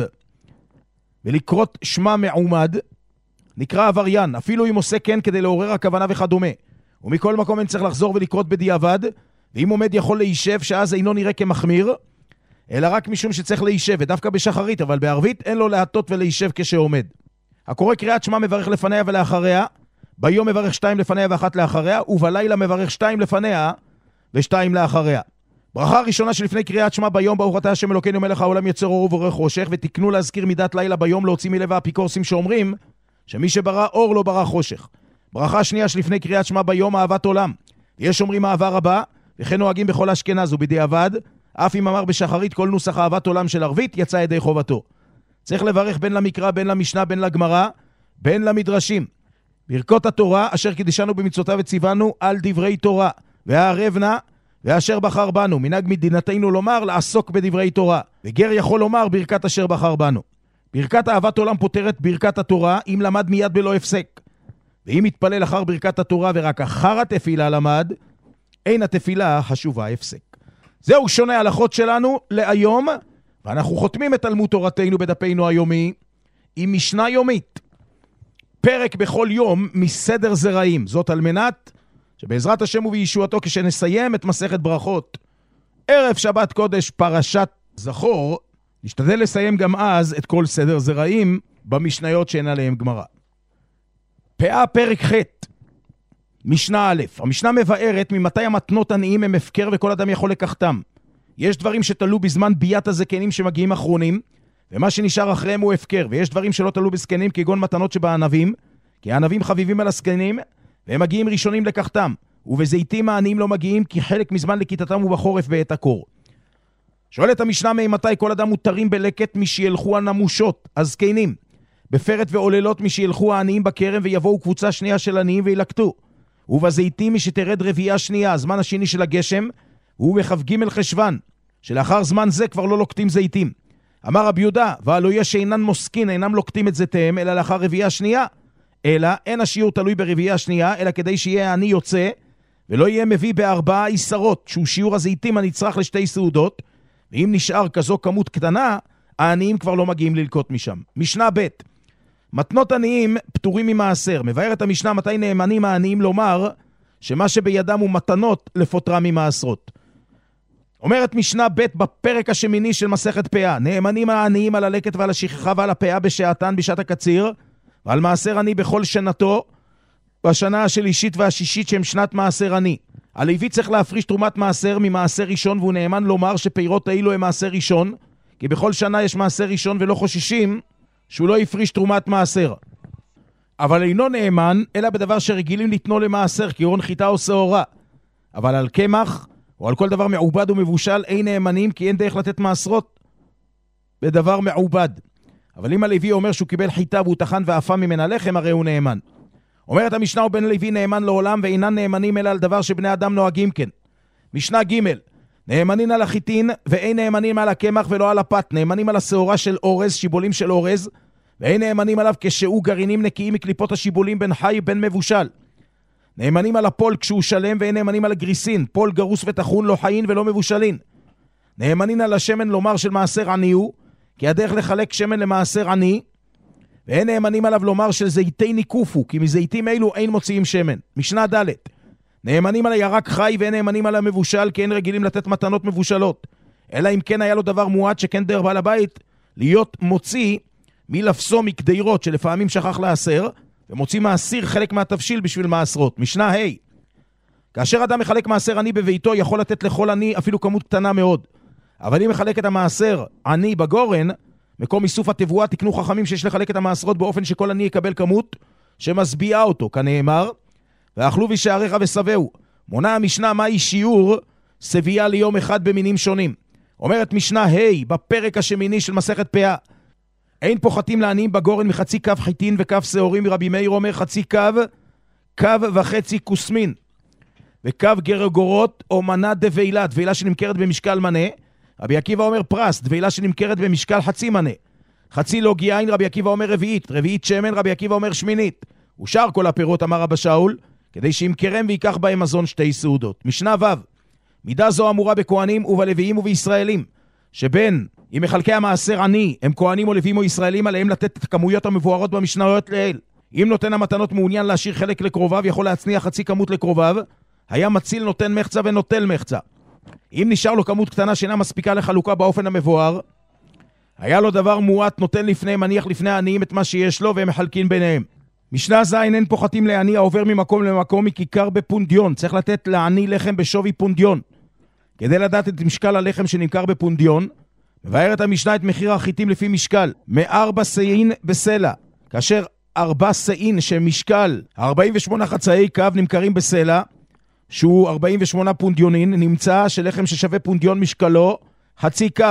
ולקרות שמה מעומד, נקרא עבריין, אפילו אם עושה כן כדי לעורר הכוונה וכדומה. ומכל מקום אין צריך לחזור ולקרות בדיעבד, ואם עומד יכול להישב שאז אינו נראה כמחמיר, אלא רק משום שצריך להישב, ודווקא בשחרית, אבל בערבית אין לו להטות ולהישב כשעומד. הקורא קריאת שמע מברך לפניה ולאחריה, ביום מברך שתיים לפניה ואחת לאחריה, ובלילה מברך שתיים לפניה ושתיים לאחריה. ברכה הראשונה שלפני קריאת שמע ביום, ברוך אתה השם אלוקינו מלך העולם יוצר אור ובורא חושך, ותקנו להזכיר מידת לילה ביום, להוציא מלב האפיקורסים שאומרים שמי שברא אור לא ברא חושך. ברכה שנייה שלפני קריאת שמע ביום, אהבת עולם. יש אומרים אהבה רבה, וכן נוהגים בכל אשכנז, ובדיעבד, אף אם אמר בשחרית כל נוסח אהבת עולם של ערבית, יצא ידי חובתו. צריך לברך בין למקרא, בין למשנה, בין לגמרא, בין למדרשים. ברכות התורה, אשר קידשנו במצוותיו וציוונו על דברי תורה. והערב נא ואשר בחר בנו. מנהג מדינתנו לומר לעסוק בדברי תורה. וגר יכול לומר ברכת אשר בחר בנו. ברכת אהבת עולם פותרת ברכת התורה, אם למד מיד בלא הפסק. ואם יתפלל אחר ברכת התורה ורק אחר התפילה למד, אין התפילה חשובה הפסק. זהו שונה הלכות שלנו להיום, ואנחנו חותמים את תלמוד תורתנו בדפנו היומי עם משנה יומית. פרק בכל יום מסדר זרעים. זאת על מנת שבעזרת השם ובישועתו כשנסיים את מסכת ברכות ערב שבת קודש פרשת זכור, נשתדל לסיים גם אז את כל סדר זרעים במשניות שאין עליהם גמרא. פאה פרק ח' משנה א'. המשנה מבארת ממתי המתנות עניים הם הפקר וכל אדם יכול לקחתם. יש דברים שתלו בזמן ביית הזקנים שמגיעים אחרונים, ומה שנשאר אחריהם הוא הפקר, ויש דברים שלא תלו בזקנים כגון מתנות שבענבים, כי הענבים חביבים על הזקנים והם מגיעים ראשונים לקחתם, ובזיתים העניים לא מגיעים כי חלק מזמן לכיתתם הוא בחורף בעת הקור. שואלת המשנה ממתי כל אדם מותרים בלקט משילכו הנמושות, הזקנים, בפרט ועוללות משילכו העניים בקרם ויבואו קבוצה שנייה של עניים וילקטו, ובזיתים משתרד רביעה שנייה, הזמן השני של הגשם, הוא בחג' חשוון, שלאחר זמן זה כבר לא לוקטים זיתים. אמר רבי יהודה, והלא יש שאינן מוסקין, אינם לוקטים את זיתיהם, אלא לאחר רביעה שנייה. אלא אין השיעור תלוי ברביעה שנייה, אלא כדי שיהיה עני יוצא, ולא יהיה מביא בארבעה עשרות, שהוא שיעור הזיתים הנצרך לשתי סעודות, ואם נשאר כזו כמות קטנה, העניים כבר לא מגיעים ללקוט משם. משנה ב' מתנות עניים פטורים ממעשר. מבארת המשנה מתי נאמנים העניים לומר שמה שבידם הוא מתנות לפוטרם ממעשרות. אומרת משנה ב' בפרק השמיני של מסכת פאה, נאמנים העניים על הלקט ועל השכחה ועל הפאה בשעתן בשעת הקציר, ועל מעשר עני בכל שנתו בשנה השלישית והשישית שהם שנת מעשר עני. הלוי צריך להפריש תרומת מעשר ממעשר ראשון, והוא נאמן לומר שפירות האלו הם מעשר ראשון, כי בכל שנה יש מעשר ראשון ולא חוששים שהוא לא יפריש תרומת מעשר. אבל אינו נאמן אלא בדבר שרגילים לתנו למעשר, כגון חיטה או שעורה. אבל על קמח או על כל דבר מעובד ומבושל אין נאמנים, כי אין דרך לתת מעשרות בדבר מעובד. אבל אם הלוי אומר שהוא קיבל חיטה והוא תחן ואפה ממנה לחם, הרי הוא נאמן. אומרת המשנה, ובן לוי נאמן לעולם ואינן נאמנים אלא על דבר שבני אדם נוהגים כן. משנה ג' נאמנים על החיטין ואין נאמנים על הקמח ולא על הפת. נאמנים על השעורה של אורז, שיבולים של אורז, ואין נאמנים עליו כשהוא גרעינים נקיים מקליפות השיבולים בין חי בין מבושל. נאמנים על הפול כשהוא שלם, ואין נאמנים על הגריסין, פול גרוס ותחון לא חיים ולא מבושלין. נאמנים על השמן לומר של מעשר עני הוא, כי הדרך לחלק שמן למעשר עני, ואין נאמנים עליו לומר של זיתי ניקופו, כי מזיתים אלו אין מוציאים שמן. משנה ד' נאמנים על הירק חי ואין נאמנים על המבושל, כי אין רגילים לתת מתנות מבושלות, אלא אם כן היה לו דבר מועט שכן דרך בעל הבית להיות מוציא מלפסו מקדירות שלפעמים שכח לעשר, ומוציא מעשיר חלק מהתבשיל בשביל מעשרות. משנה ה' כאשר אדם מחלק מעשר עני בביתו, יכול לתת לכל עני אפילו כמות קטנה מאוד. אבל אם מחלק את המעשר עני בגורן, מקום איסוף התבואה, תקנו חכמים שיש לחלק את המעשרות באופן שכל עני יקבל כמות שמשביעה אותו, כנאמר, ואכלו בשעריך וסבהו. מונה המשנה מהי שיעור סבייה ליום אחד במינים שונים. אומרת משנה ה' בפרק השמיני של מסכת פאה, אין פוחתים לעניים בגורן מחצי קו חיטין וקו שעורים, רבי מאיר אומר חצי קו, קו וחצי כוסמין, וקו גרגורות או מנה דווילה, דווילה שנמכרת במשקל מנה. רבי עקיבא אומר פרס, דווילה שנמכרת במשקל חצי מנה. חצי לוג יין, רבי עקיבא אומר רביעית, רביעית שמן, רבי עקיבא אומר שמינית. ושאר כל הפירות אמר רבא שאול, כדי שימכרם ויקח בהם מזון שתי סעודות. משנה ו' מידה זו אמורה בכהנים ובלוויים ובישראלים, שבין אם מחלקי המעשר עני הם כהנים או לוויים או ישראלים, עליהם לתת את הכמויות המבוארות במשניות לאל. אם נותן המתנות מעוניין להשאיר חלק לקרוביו, יכול להצניח חצי כמות לקרוביו, היה מציל נותן מחצה ונוטל מחצה. אם נשאר לו כמות קטנה שאינה מספיקה לחלוקה באופן המבואר, היה לו דבר מועט, נותן לפני, מניח לפני העניים את מה שיש לו והם מחלקים ביניהם. משנה ז' אין פוחתים לעני העובר ממקום למקום מכיכר בפונדיון. צריך לתת לעני לחם בשווי פונדיון. כדי לדעת את משקל הלחם שנמכר בפונדיון, מבארת המשנה את מחיר החיטים לפי משקל, מארבע סעין בסלע, כאשר ארבע סעין שמשקל ארבעים ושמונה חצאי קו נמכרים בסלע, שהוא ארבעים ושמונה פונדיונין, נמצא שלחם ששווה פונדיון משקלו חצי קו.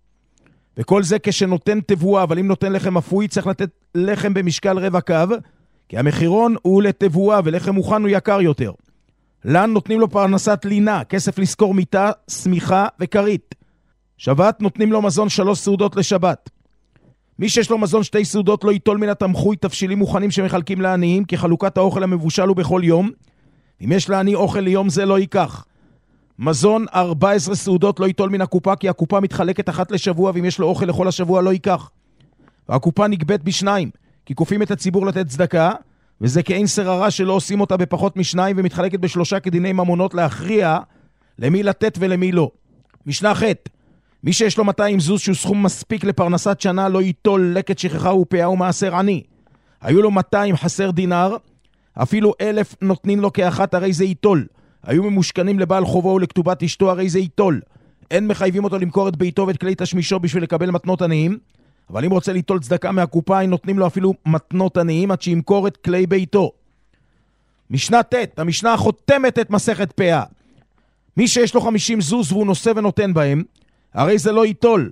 וכל זה כשנותן תבואה, אבל אם נותן לחם אפוי צריך לתת לחם במשקל רבע קו, כי המחירון הוא לתבואה ולחם מוכן הוא יקר יותר. לן נותנים לו פרנסת לינה, כסף לזכור מיטה, סמיכה וקרית. שבת נותנים לו מזון שלוש סעודות לשבת. מי שיש לו מזון שתי סעודות לא ייטול מן התמחוי תבשילים מוכנים שמחלקים לעניים, כי חלוקת האוכל המבושל הוא בכל יום. אם יש לעני אוכל ליום זה לא ייקח. מזון ארבע עשרה סעודות לא ייטול מן הקופה, כי הקופה מתחלקת אחת לשבוע, ואם יש לו אוכל לכל השבוע לא ייקח. והקופה נגבית בשניים, כי כופים את הציבור לתת צדקה, וזה כאין סררה שלא עושים אותה בפחות משניים, ומתחלקת בשלושה כדיני ממונות להכריע למי לתת ולמי לא. משנה ח' מי שיש לו מאתיים זוז שהוא סכום מספיק לפרנסת שנה לא ייטול לקט שכחה ופאה ומעשר עני. היו לו מאתיים חסר דינר, אפילו אלף נותנים לו כאחת הרי זה ייטול. היו ממושכנים לבעל חובו ולכתובת אשתו הרי זה ייטול. אין מחייבים אותו למכור את ביתו ואת כלי תשמישו בשביל לקבל מתנות עניים, אבל אם רוצה ליטול צדקה מהקופה נותנים לו אפילו מתנות עניים עד שימכור את כלי ביתו. משנה ט' המשנה החותמת את מסכת פאה. מי שיש לו חמישים זוז והוא נושא ונותן בהם, הרי זה לא ייטול.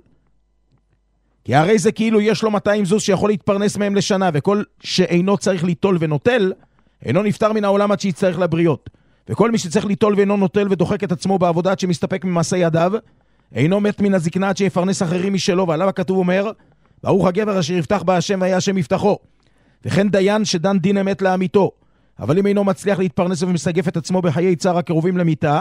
כי הרי זה כאילו יש לו מאתיים זוז שיכול להתפרנס מהם לשנה, וכל שאינו צריך ליטול ונוטל, אינו נפטר מן העולם עד שיצטרך לבריות. וכל מי שצריך ליטול ואינו נוטל ודוחק את עצמו בעבודה עד שמסתפק ממעשה ידיו, אינו מת מן הזקנה עד שיפרנס אחרים משלו, ועליו הכתוב אומר, ברוך הגבר אשר יפתח בה השם והיה השם יפתחו. וכן דיין שדן דין אמת לאמיתו. אבל אם אינו מצליח להתפרנס ומסגף את עצמו בחיי צער הקרובים למיתה,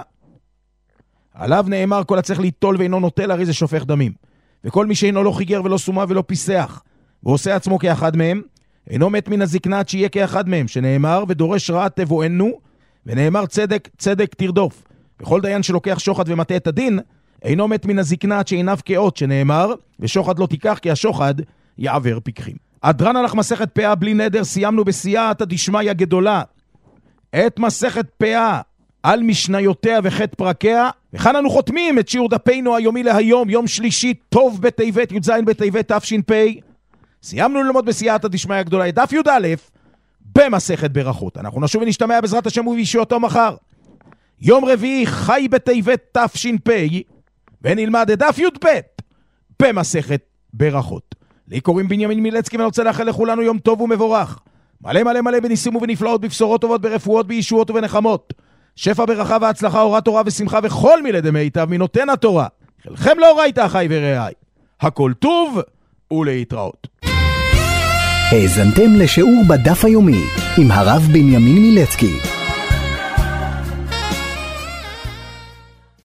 עליו נאמר כל הצריך ליטול ואינו נוטל הרי זה שופך דמים. וכל מי שאינו לא חיגר ולא סומה ולא פיסח ועושה עצמו כאחד מהם, אינו מת מן הזקנה עד שיהיה כאחד מהם, שנאמר ודורש רעה תבואנו, ונאמר צדק צדק תרדוף. וכל דיין שלוקח שוחד ומטה את הדין, אינו מת מן הזקנה עד שעיניו כאות, שנאמר ושוחד לא תיקח כי השוחד יעבר פיקחים. אדרן הלך מסכת פאה בלי נדר, סיימנו בסייעתא דשמיא גדולה את מסכת פאה על משניותיה וחטא פרקיה, וכאן אנו חותמים את שיעור דפינו היומי להיום, יום שלישי, טוב בטבת, י"ז בטבת תש"פ. סיימנו ללמוד בסייעתא דשמיא גדולה את דף י"א במסכת ברכות. אנחנו נשוב ונשתמע בעזרת השם ובישועתו מחר, יום רביעי, חי בטבת תש"פ, ונלמד את דף י"ב במסכת ברכות. לי קוראים בנימין מילצקי, ואני רוצה לאחל לכולנו יום טוב ומבורך, מלא מלא מלא בניסים ובנפלאות, בבשורות טובות, ברפואות, בישועות ובנחמות, שפע ברכה והצלחה, אורת תורה ושמחה, וכל מילי דמיטב מנותן התורה. חלכם לא ראית אחי ורעי, הכל טוב ולהתראות. האזנתם לשיעור בדף היומי עם הרב בנימין מילצקי.